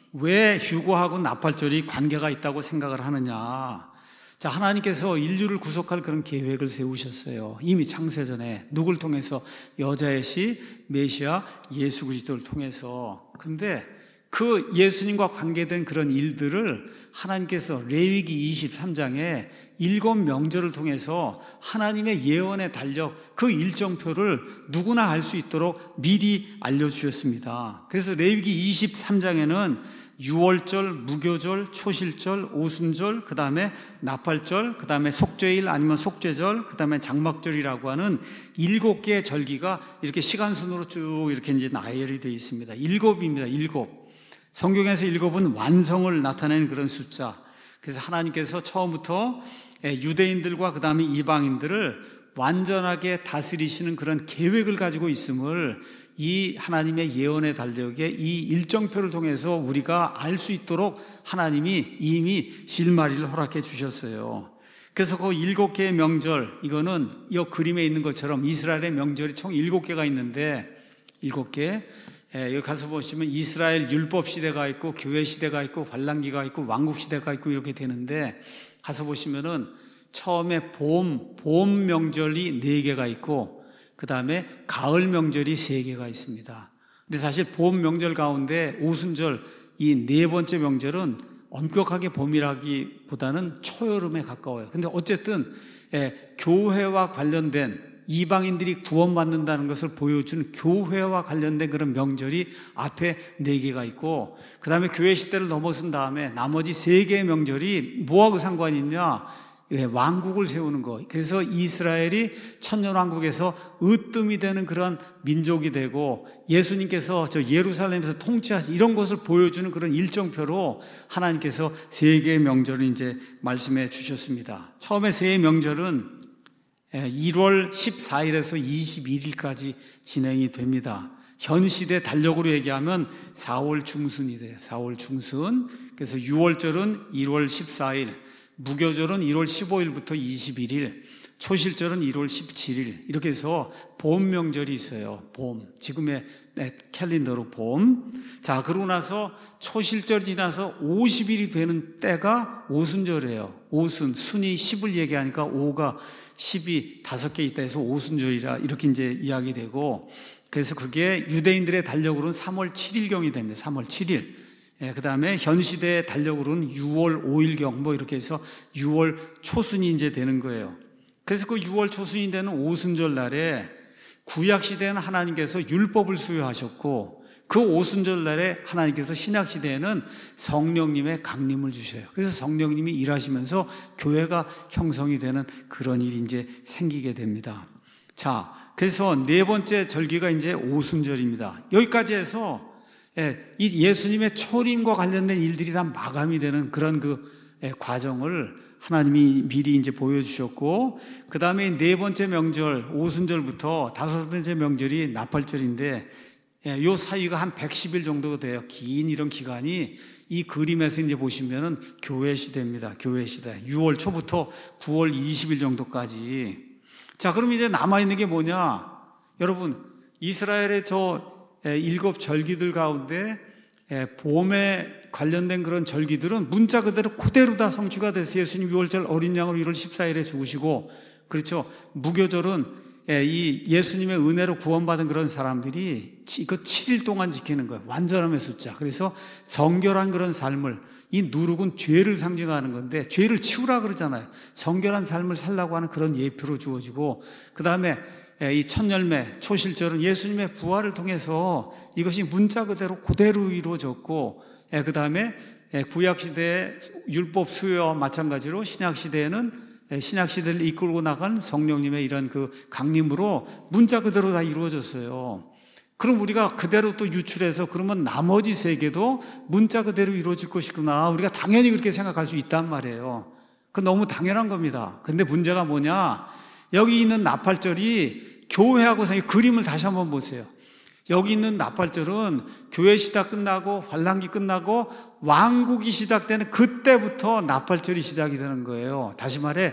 왜 휴거하고 나팔절이 관계가 있다고 생각을 하느냐? 자, 하나님께서 인류를 구속할 그런 계획을 세우셨어요. 이미 창세전에 누굴 통해서? 여자의 씨 메시아 예수 그리스도를 통해서. 근데 그 예수님과 관계된 그런 일들을 하나님께서 레위기 이십삼 장에 일곱 명절을 통해서 하나님의 예언의 달력, 그 일정표를 누구나 알 수 있도록 미리 알려주셨습니다. 그래서 레위기 이십삼 장에는 유월절, 무교절, 초실절, 오순절, 그 다음에 나팔절, 그 다음에 속죄일 아니면 속죄절, 그 다음에 장막절이라고 하는 일곱 개의 절기가 이렇게 시간순으로 쭉 이렇게 이제 나열이 되어 있습니다. 일곱입니다. 일곱. 성경에서 일곱은 완성을 나타내는 그런 숫자. 그래서 하나님께서 처음부터 유대인들과 그 다음에 이방인들을 완전하게 다스리시는 그런 계획을 가지고 있음을 이 하나님의 예언의 달력에 이 일정표를 통해서 우리가 알 수 있도록 하나님이 이미 실마리를 허락해 주셨어요. 그래서 그 일곱 개의 명절, 이거는 이 그림에 있는 것처럼 이스라엘의 명절이 총 일곱 개가 있는데, 일곱 개, 여기 가서 보시면 이스라엘 율법 시대가 있고 교회 시대가 있고 환난기가 있고 왕국 시대가 있고 이렇게 되는데, 가서 보시면은 처음에 봄, 봄 명절이 네 개가 있고, 그 다음에 가을 명절이 세 개가 있습니다. 근데 사실 봄 명절 가운데 오순절, 이 네 번째 명절은 엄격하게 봄이라기보다는 초여름에 가까워요. 근데 어쨌든 예, 교회와 관련된, 이방인들이 구원받는다는 것을 보여준 교회와 관련된 그런 명절이 앞에 네 개가 있고, 그 다음에 교회 시대를 넘어선 다음에 나머지 세 개의 명절이 뭐하고 상관이 있냐? 왕국을 세우는 거. 그래서 이스라엘이 천년왕국에서 으뜸이 되는 그런 민족이 되고 예수님께서 저 예루살렘에서 통치하신 이런 것을 보여주는 그런 일정표로 하나님께서 세 개의 명절을 이제 말씀해 주셨습니다. 처음에 세 명절은 일월 십사일에서 이십일일까지 진행이 됩니다. 현 시대 달력으로 얘기하면 사월 중순이 돼요. 사월 중순. 그래서 유월절은 일월 십사일, 무교절은 일월 십오일부터 이십일일, 초실절은 일월 십칠일 이렇게 해서 봄 명절이 있어요. 봄. 지금의 캘린더로 봄. 자, 그러고 나서 초실절이 지나서 오십일이 되는 때가 오순절이에요. 오순. 순이 십을 얘기하니까 오가 십이 다섯 개 있다 해서 오순절이라 이렇게 이제 이야기되고, 그래서 그게 유대인들의 달력으로는 삼월 칠일경이 됩니다. 삼월 칠일. 예, 그 다음에 현 시대의 달력으로는 유월 오일경 뭐 이렇게 해서 유월 초순이 이제 되는 거예요. 그래서 그 유월 초순이 되는 오순절 날에 구약 시대에는 하나님께서 율법을 수여하셨고, 그 오순절 날에 하나님께서 신약 시대에는 성령님의 강림을 주셔요. 그래서 성령님이 일하시면서 교회가 형성이 되는 그런 일이 이제 생기게 됩니다. 자, 그래서 네 번째 절기가 이제 오순절입니다. 여기까지 해서 이 예수님의 초림과 관련된 일들이 다 마감이 되는 그런 그 과정을 하나님이 미리 이제 보여주셨고, 그 다음에 네 번째 명절 오순절부터 다섯 번째 명절이 나팔절인데, 요 사이가 한 백십 일 정도 돼요. 긴 이런 기간이 이 그림에서 이제 보시면은 교회 시대입니다. 교회 시대. 유월 초부터 구월 이십일 정도까지. 자, 그럼 이제 남아있는 게 뭐냐? 여러분, 이스라엘의 저 일곱 절기들 가운데 봄에 관련된 그런 절기들은 문자 그대로 그대로 다 성취가 됐어요. 예수님 유월절 어린 양으로 일월 십사일에 죽으시고, 그렇죠. 무교절은 이 예수님의 은혜로 구원받은 그런 사람들이 그 칠 일 동안 지키는 거예요. 완전함의 숫자. 그래서 성결한 그런 삶을, 이 누룩은 죄를 상징하는 건데 죄를 치우라 그러잖아요. 성결한 삶을 살라고 하는 그런 예표로 주어지고, 그 다음에 이 첫열매 초실절은 예수님의 부활을 통해서 이것이 문자 그대로 그대로 이루어졌고, 그 다음에 구약시대의 율법 수요와 마찬가지로 신약시대에는 신약시대를 이끌고 나간 성령님의 이런 그 강림으로 문자 그대로 다 이루어졌어요. 그럼 우리가 그대로 또 유출해서 그러면 나머지 세계도 문자 그대로 이루어질 것이구나, 우리가 당연히 그렇게 생각할 수 있단 말이에요. 그건 너무 당연한 겁니다. 근데 문제가 뭐냐, 여기 있는 나팔절이 교회하고 이 그림을 다시 한번 보세요. 여기 있는 나팔절은 교회 시작 끝나고 환란기 끝나고 왕국이 시작되는 그때부터 나팔절이 시작이 되는 거예요. 다시 말해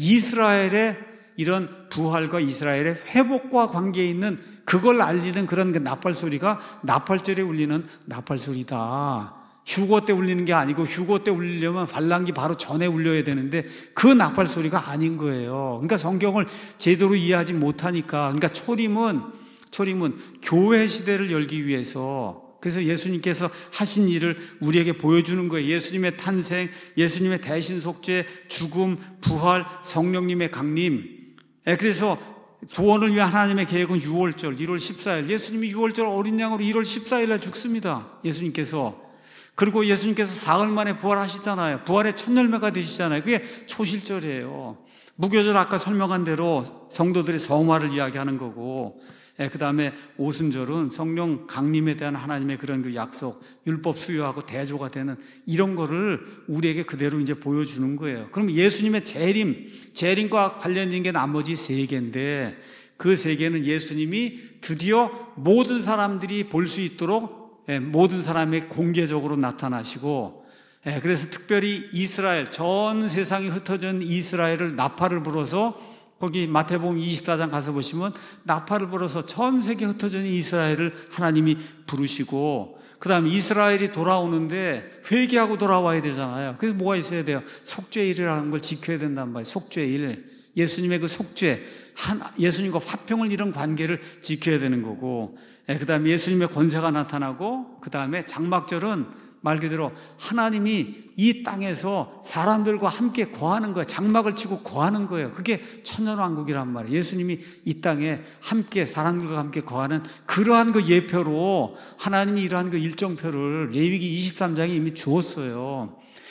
이스라엘의 이런 부활과 이스라엘의 회복과 관계에 있는 그걸 알리는 그런 나팔 소리가 나팔절에 울리는 나팔 소리다. 휴거 때 울리는 게 아니고, 휴거 때 울리려면 환란기 바로 전에 울려야 되는데 그 나팔 소리가 아닌 거예요. 그러니까 성경을 제대로 이해하지 못하니까. 그러니까 초림은 초림은 교회 시대를 열기 위해서, 그래서 예수님께서 하신 일을 우리에게 보여주는 거예요. 예수님의 탄생, 예수님의 대신 속죄, 죽음, 부활, 성령님의 강림. 그래서 구원을 위한 하나님의 계획은 유월절, 일월 십사일. 예수님이 유월절 어린 양으로 일월 십사일에 죽습니다. 예수님께서. 그리고 예수님께서 사흘 만에 부활하시잖아요. 부활의 첫 열매가 되시잖아요. 그게 초실절이에요. 무교절 아까 설명한 대로 성도들의 성화를 이야기하는 거고, 그 다음에 오순절은 성령 강림에 대한 하나님의 그런 그 약속, 율법 수요하고 대조가 되는 이런 거를 우리에게 그대로 이제 보여주는 거예요. 그럼 예수님의 재림, 재림과 관련된 게 나머지 세 개인데, 그 세 개는 예수님이 드디어 모든 사람들이 볼 수 있도록 모든 사람에게 공개적으로 나타나시고, 그래서 특별히 이스라엘, 전 세상에 흩어져 있는 이스라엘을 나팔을 불어서, 거기 마태복음 이십사 장 가서 보시면 나팔을 불어서 전 세계에 흩어져 있는 이스라엘을 하나님이 부르시고, 그 다음에 이스라엘이 돌아오는데 회개하고 돌아와야 되잖아요. 그래서 뭐가 있어야 돼요? 속죄일이라는 걸 지켜야 된단 말이에요. 속죄일. 예수님의 그 속죄, 한, 예수님과 화평을 이룬 관계를 지켜야 되는 거고, 그 다음에 예수님의 권세가 나타나고, 그 다음에 장막절은 말 그대로 하나님이 이 땅에서 사람들과 함께 거하는 거예요. 장막을 치고 거하는 거예요. 그게 천년왕국이란 말이에요. 예수님이 이 땅에 함께 사람들과 함께 거하는 그러한 그 예표로 하나님이 이러한 그 일정표를 레위기 이십삼 장에 이미 주었어요.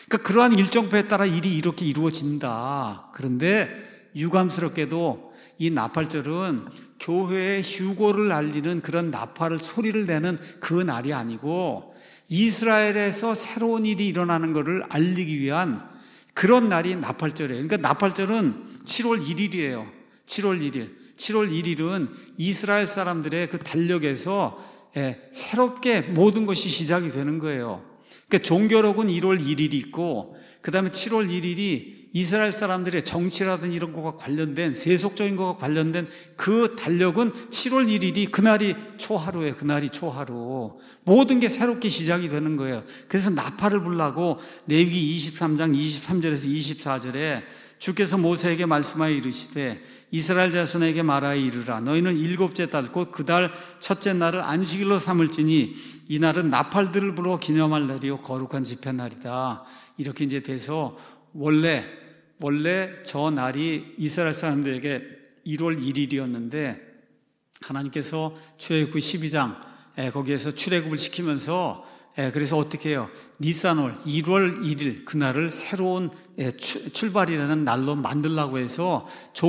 그러니까 그러한 일정표에 따라 일이 이렇게 이루어진다. 그런데 유감스럽게도 이 나팔절은 교회의 휴고를 알리는 그런 나팔을 소리를 내는 그 날이 아니고 이스라엘에서 새로운 일이 일어나는 것을 알리기 위한 그런 날이 나팔절이에요. 그러니까 나팔절은 칠월 일일이에요. 칠월 일일. 칠월 일일은 이스라엘 사람들의 그 달력에서 새롭게 모든 것이 시작이 되는 거예요. 그러니까 종교록은 일월 일일이 있고 그 다음에 칠월 일일이 이스라엘 사람들의 정치라든지 이런 것과 관련된 세속적인 것과 관련된 그 달력은 칠월 일일이 그날이 초하루예요. 그날이 초하루. 모든 게 새롭게 시작이 되는 거예요. 그래서 나팔을 불라고 레위기 이십삼 장 이십삼 절에서 이십사 절에 주께서 모세에게 말씀하여 이르시되 이스라엘 자손에게 말하여 이르라. 너희는 일곱째 달 곧 그 달 첫째 날을 안식일로 삼을지니 이 날은 나팔들을 불어 기념할 날이요 거룩한 집회 날이다. 이렇게 이제 돼서 원래 원래 저 날이 이스라엘 사람들에게 일월 일일이었는데 하나님께서 출애굽기 십이 장 거기에서 출애굽을 시키면서 그래서 어떻게 해요? 니산월 일월 일일 그날을 새로운 출발이라는 날로 만들라고 해서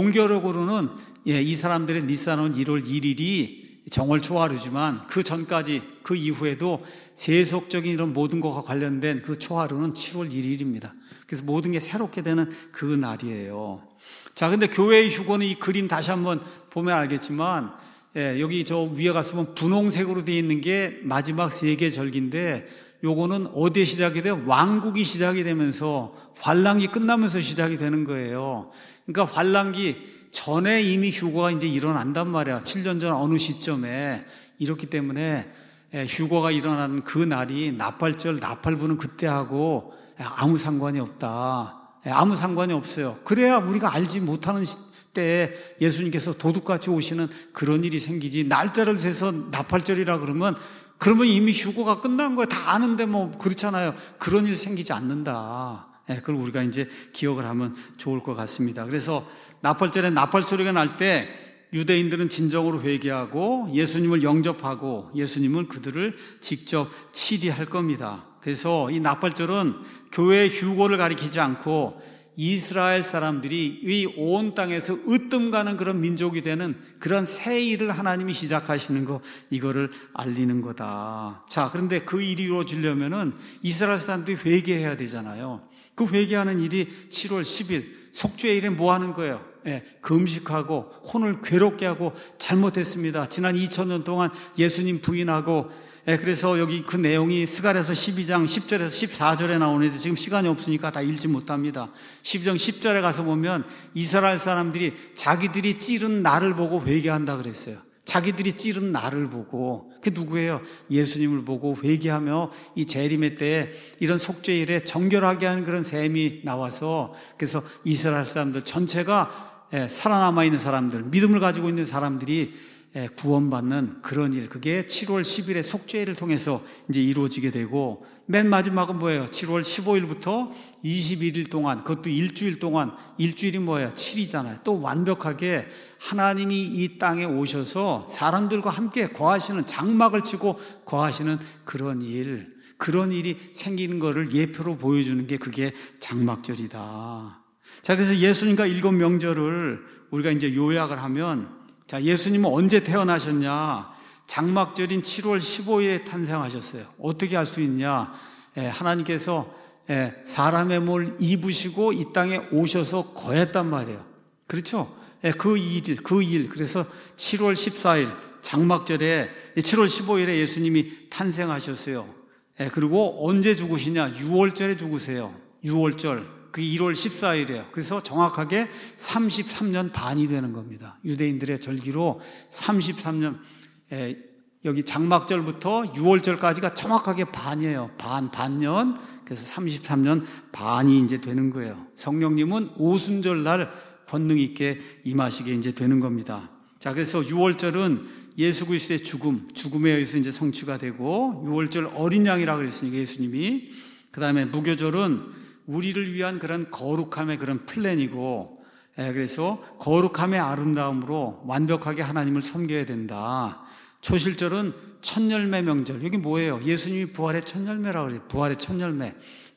종교적으로는 이 사람들의 니산월 일월 일일이 정월 초하루지만 그 전까지 그 이후에도 세속적인 이런 모든 것과 관련된 그 초하루는 칠월 일일입니다. 그래서 모든 게 새롭게 되는 그 날이에요. 자, 근데 교회의 휴고는 이 그림 다시 한번 보면 알겠지만 예, 여기 저 위에 갔으면 분홍색으로 되어 있는 게 마지막 세계 절기인데 요거는 어디에 시작이 돼요? 왕국이 시작이 되면서 환란기 끝나면서 시작이 되는 거예요. 그러니까 환란기 전에 이미 휴거가 이제 일어난단 말이야. 칠 년 전 어느 시점에. 이렇기 때문에 예, 휴거가 일어나는 그 날이 나팔절 나팔 부는 그때하고 아무 상관이 없다. 예, 아무 상관이 없어요. 그래야 우리가 알지 못하는 시 때 예수님께서 도둑같이 오시는 그런 일이 생기지. 날짜를 세서 나팔절이라 그러면 그러면 이미 휴고가 끝난 거야. 다 아는데 뭐 그렇잖아요. 그런 일 생기지 않는다. 예, 그걸 우리가 이제 기억을 하면 좋을 것 같습니다. 그래서 나팔절에 나팔 소리가 날 때 유대인들은 진정으로 회개하고 예수님을 영접하고 예수님은 그들을 직접 치리할 겁니다. 그래서 이 나팔절은 교회의 휴고를 가리키지 않고 이스라엘 사람들이 이 온 땅에서 으뜸 가는 그런 민족이 되는 그런 새 일을 하나님이 시작하시는 거, 이거를 알리는 거다. 자, 그런데 그 일이 이루어지려면은 이스라엘 사람들이 회개해야 되잖아요. 그 회개하는 일이 칠월 십일 속죄일에 뭐 하는 거예요? 예, 금식하고 혼을 괴롭게 하고 잘못했습니다. 지난 이천 년 동안 예수님 부인하고 예, 그래서 여기 그 내용이 스가랴서 십이 장 십 절에서 십사 절에 나오는데 지금 시간이 없으니까 다 읽지 못합니다. 십이 장 십 절에 가서 보면 이스라엘 사람들이 자기들이 찌른 나를 보고 회개한다 그랬어요. 자기들이 찌른 나를 보고. 그게 누구예요? 예수님을 보고 회개하며 이 재림의 때에 이런 속죄일에 정결하게 하는 그런 셈이 나와서 그래서 이스라엘 사람들 전체가 예, 살아남아 있는 사람들, 믿음을 가지고 있는 사람들이 구원받는 그런 일, 그게 칠월 십일의 속죄일을 통해서 이제 이루어지게 되고, 맨 마지막은 뭐예요? 칠월 십오일부터 이십일 일 동안, 그것도 일주일 동안, 일주일이 뭐예요? 칠이잖아요. 또 완벽하게 하나님이 이 땅에 오셔서 사람들과 함께 거하시는, 장막을 치고 거하시는 그런 일, 그런 일이 생기는 거를 예표로 보여주는 게 그게 장막절이다. 자, 그래서 예수님과 일곱 명절을 우리가 이제 요약을 하면, 자, 예수님은 언제 태어나셨냐? 장막절인 칠월 십오일에 탄생하셨어요. 어떻게 알 수 있냐? 예, 하나님께서 예, 사람의 몸을 입으시고 이 땅에 오셔서 거했단 말이에요. 그렇죠? 예, 그 일, 그 일. 그래서 칠월 십사일 장막절에 칠월 십오일에 예수님이 탄생하셨어요. 예, 그리고 언제 죽으시냐? 유월절에 죽으세요. 유월절. 그 일월 십사일이에요. 그래서 정확하게 삼십삼 년 반이 되는 겁니다. 유대인들의 절기로 삼십삼 년, 에, 여기 장막절부터 유월절까지가 정확하게 반이에요. 반, 반년. 그래서 삼십삼 년 반이 이제 되는 거예요. 성령님은 오순절 날 권능 있게 임하시게 이제 되는 겁니다. 자, 그래서 유월절은 예수 그리스도의 죽음, 죽음에 의해서 이제 성취가 되고, 유월절 어린 양이라고 그랬으니까 예수님이. 그 다음에 무교절은 우리를 위한 그런 거룩함의 그런 플랜이고, 그래서 거룩함의 아름다움으로 완벽하게 하나님을 섬겨야 된다. 초실절은 첫열매 명절. 여기 뭐예요? 예수님이 부활의 첫열매라고 그래요. 부활의 첫열매.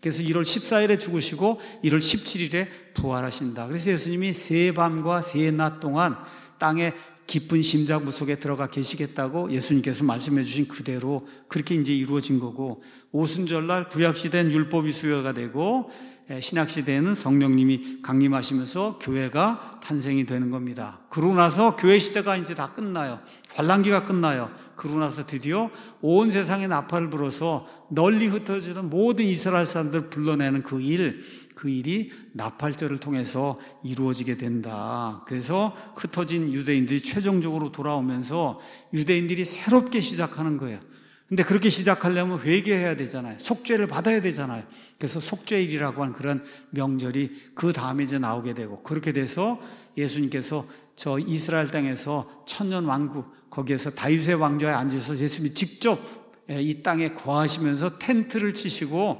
그래서 일월 십사일에 죽으시고 일월 십칠일에 부활하신다. 그래서 예수님이 세 밤과 세 낮 동안 땅에 깊은 심장부 속에 들어가 계시겠다고 예수님께서 말씀해 주신 그대로 그렇게 이제 이루어진 거고, 오순절날 구약시대는 율법이 수여가 되고 신약시대에는 성령님이 강림하시면서 교회가 탄생이 되는 겁니다. 그러고 나서 교회 시대가 이제 다 끝나요. 환란기가 끝나요. 그러고 나서 드디어 온 세상에 나팔을 불어서 널리 흩어지던 모든 이스라엘 사람들을 불러내는 그 일, 그 일이 나팔절을 통해서 이루어지게 된다. 그래서 흩어진 유대인들이 최종적으로 돌아오면서 유대인들이 새롭게 시작하는 거예요. 근데 그렇게 시작하려면 회개해야 되잖아요. 속죄를 받아야 되잖아요. 그래서 속죄일이라고 하는 그런 명절이 그 다음에 이제 나오게 되고, 그렇게 돼서 예수님께서 저 이스라엘 땅에서 천년 왕국, 거기에서 다윗의 왕좌에 앉아서 예수님이 직접 이 땅에 거하시면서 텐트를 치시고,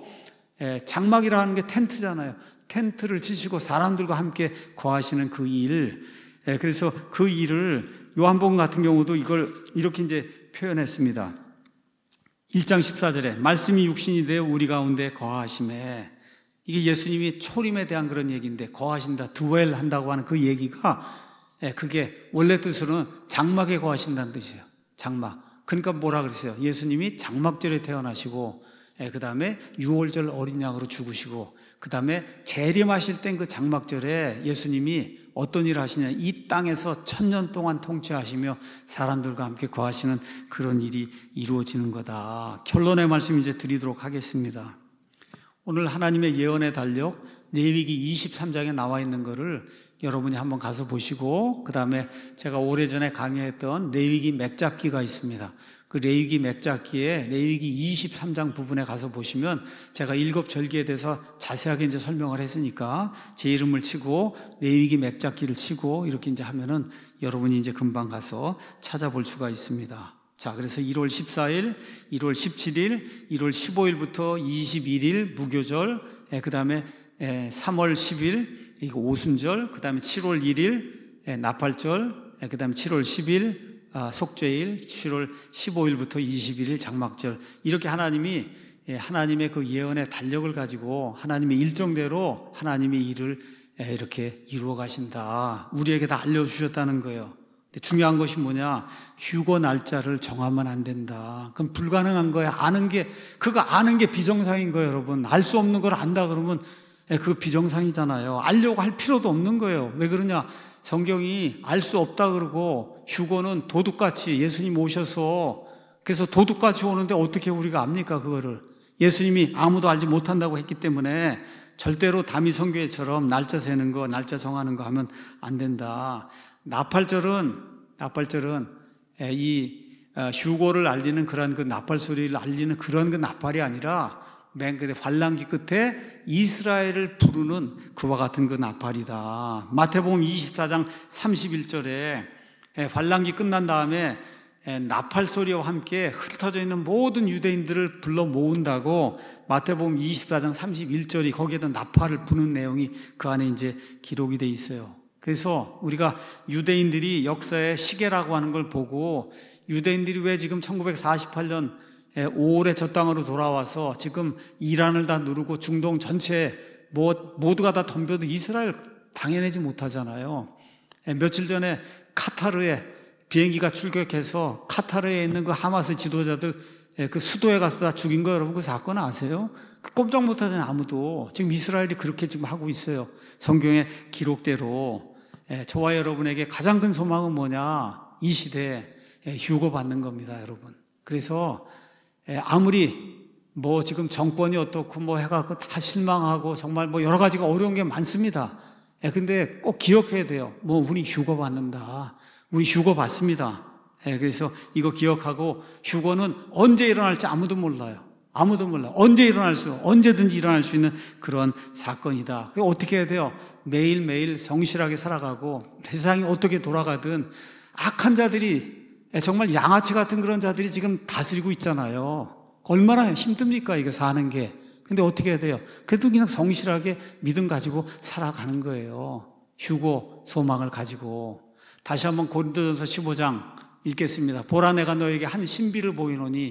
장막이라는 게 텐트잖아요. 텐트를 치시고 사람들과 함께 거하시는 그 일, 그래서 그 일을 요한복음 같은 경우도 이걸 이렇게 이제 표현했습니다. 일 장 십사 절에 말씀이 육신이 되어 우리 가운데 거하심에, 이게 예수님이 초림에 대한 그런 얘기인데, 거하신다, 드웰 한다고 하는 그 얘기가 그게 원래 뜻으로는 장막에 거하신다는 뜻이에요. 장막. 그러니까 뭐라 그랬어요? 예수님이 장막절에 태어나시고, 그 다음에 유월절 어린 양으로 죽으시고, 그 다음에 재림하실 땐 그 장막절에 예수님이 어떤 일을 하시냐, 이 땅에서 천년 동안 통치하시며 사람들과 함께 거하시는 그런 일이 이루어지는 거다. 결론의 말씀 이제 드리도록 하겠습니다. 오늘 하나님의 예언의 달력 레위기 이십삼 장에 나와 있는 거를 여러분이 한번 가서 보시고, 그 다음에 제가 오래전에 강의했던 레위기 맥잡기가 있습니다. 그 레위기 맥잡기에 레위기 이십삼 장 부분에 가서 보시면 제가 일곱 절기에 대해서 자세하게 이제 설명을 했으니까 제 이름을 치고 레위기 맥잡기를 치고 이렇게 이제 하면은 여러분이 이제 금방 가서 찾아볼 수가 있습니다. 자, 그래서 일월 십사일, 일월 십칠일, 일월 십오일부터 이십일일 무교절, 그 다음에 삼월 십일 이거 오순절, 그 다음에 칠월 일일 나팔절, 그 다음에 칠월 십일 속죄일, 칠월 십오일부터 이십일일 장막절, 이렇게 하나님이 하나님의 그 예언의 달력을 가지고 하나님의 일정대로 하나님의 일을 이렇게 이루어 가신다. 우리에게 다 알려주셨다는 거예요. 근데 중요한 것이 뭐냐? 휴거 날짜를 정하면 안 된다. 그럼 불가능한 거야. 아는 게, 그거 아는 게 비정상인 거예요, 여러분. 알 수 없는 걸 안다 그러면 그거 비정상이잖아요. 알려고 할 필요도 없는 거예요. 왜 그러냐? 성경이 알 수 없다 그러고, 휴거는 도둑같이 예수님 오셔서, 그래서 도둑같이 오는데 어떻게 우리가 압니까, 그거를? 예수님이 아무도 알지 못한다고 했기 때문에 절대로 다미성교회처럼 날짜 세는 거, 날짜 정하는 거 하면 안 된다. 나팔절은, 나팔절은 이 휴거를 알리는 그런 그 나팔 소리를 알리는 그런 그 나팔이 아니라 맨 끝에 환란기 끝에 이스라엘을 부르는 그와 같은 그 나팔이다. 마태복음 이십사 장 삼십일 절에 환란기 끝난 다음에 나팔 소리와 함께 흩어져 있는 모든 유대인들을 불러 모은다고 마태복음 이십사 장 삼십일 절이 거기에다 나팔을 부는 내용이 그 안에 이제 기록이 돼 있어요. 그래서 우리가 유대인들이 역사의 시계라고 하는 걸 보고, 유대인들이 왜 지금 천구백사십팔 년 오월에 저 땅으로 돌아와서 지금 이란을 다 누르고 중동 전체 모두가 다 덤벼도 이스라엘 당해내지 못하잖아요. 며칠 전에 카타르에 비행기가 출격해서 카타르에 있는 그 하마스 지도자들 그 수도에 가서 다 죽인 거 여러분 그 사건 아세요? 그 꼼짝 못하잖아요, 아무도. 지금 이스라엘이 그렇게 지금 하고 있어요. 성경의 기록대로. 저와 여러분에게 가장 큰 소망은 뭐냐? 이 시대에 휴거 받는 겁니다, 여러분. 그래서 아무리 뭐 지금 정권이 어떻고 뭐 해갖고 다 실망하고 정말 뭐 여러 가지가 어려운 게 많습니다. 근데 꼭 기억해야 돼요. 뭐 우리 휴거 받는다. 우리 휴거 받습니다. 그래서 이거 기억하고, 휴거는 언제 일어날지 아무도 몰라요. 아무도 몰라요. 언제 일어날 수, 언제든지 일어날 수 있는 그런 사건이다. 어떻게 해야 돼요? 매일매일 성실하게 살아가고, 세상이 어떻게 돌아가든 악한 자들이, 정말 양아치 같은 그런 자들이 지금 다스리고 있잖아요. 얼마나 힘듭니까, 이거 사는 게. 근데 어떻게 해야 돼요? 그래도 그냥 성실하게 믿음 가지고 살아가는 거예요. 휴거 소망을 가지고. 다시 한번 고린도전서 십오 장 읽겠습니다. 보라, 내가 너에게 한 신비를 보이노니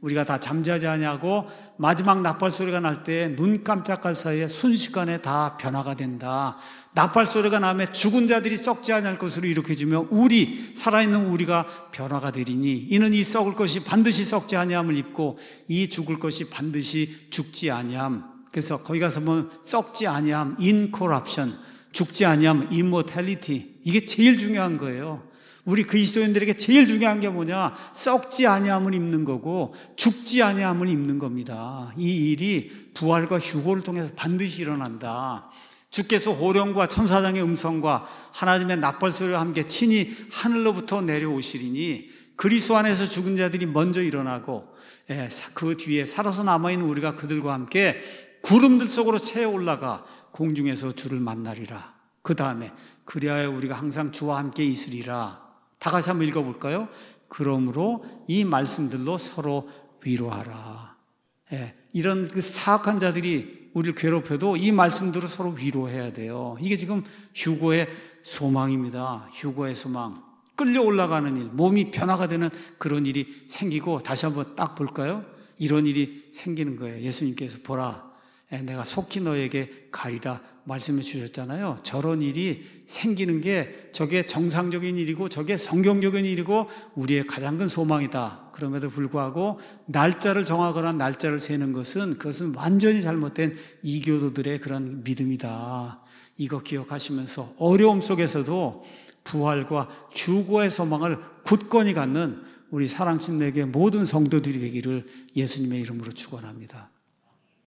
우리가 다 잠자지 아니하고 마지막 나팔 소리가 날 때 눈 깜짝할 사이에 순식간에 다 변화가 된다. 나팔 소리가 나면 죽은 자들이 썩지 아니할 것으로 일으켜지며 우리 살아있는 우리가 변화가 되리니 이는 이 썩을 것이 반드시 썩지 아니함을 입고 이 죽을 것이 반드시 죽지 아니함. 그래서 거기 가서 보면 썩지 아니함, incorruption, 죽지 아니함, immortality. 이게 제일 중요한 거예요. 우리 그리스도인들에게 제일 중요한 게 뭐냐? 썩지 아니함을 입는 거고 죽지 아니함을 입는 겁니다. 이 일이 부활과 휴거를 통해서 반드시 일어난다. 주께서 호령과 천사장의 음성과 하나님의 나팔 소리와 함께 친히 하늘로부터 내려오시리니 그리스도 안에서 죽은 자들이 먼저 일어나고 그 뒤에 살아서 남아있는 우리가 그들과 함께 구름들 속으로 채 올라가 공중에서 주를 만나리라. 그 다음에 그리하여 우리가 항상 주와 함께 있으리라. 다 같이 한번 읽어볼까요? 그러므로 이 말씀들로 서로 위로하라. 예, 이런 그 사악한 자들이 우리를 괴롭혀도 이 말씀들로 서로 위로해야 돼요. 이게 지금 휴거의 소망입니다. 휴거의 소망. 끌려 올라가는 일, 몸이 변화가 되는 그런 일이 생기고, 다시 한번 딱 볼까요? 이런 일이 생기는 거예요. 예수님께서 보라, 내가 속히 너에게 가리라 말씀해 주셨잖아요. 저런 일이 생기는 게 저게 정상적인 일이고 저게 성경적인 일이고 우리의 가장 큰 소망이다. 그럼에도 불구하고 날짜를 정하거나 날짜를 세는 것은 그것은 완전히 잘못된 이교도들의 그런 믿음이다. 이거 기억하시면서 어려움 속에서도 부활과 휴거의 소망을 굳건히 갖는 우리 사랑심내교의 모든 성도들이 되기를 예수님의 이름으로 축원합니다.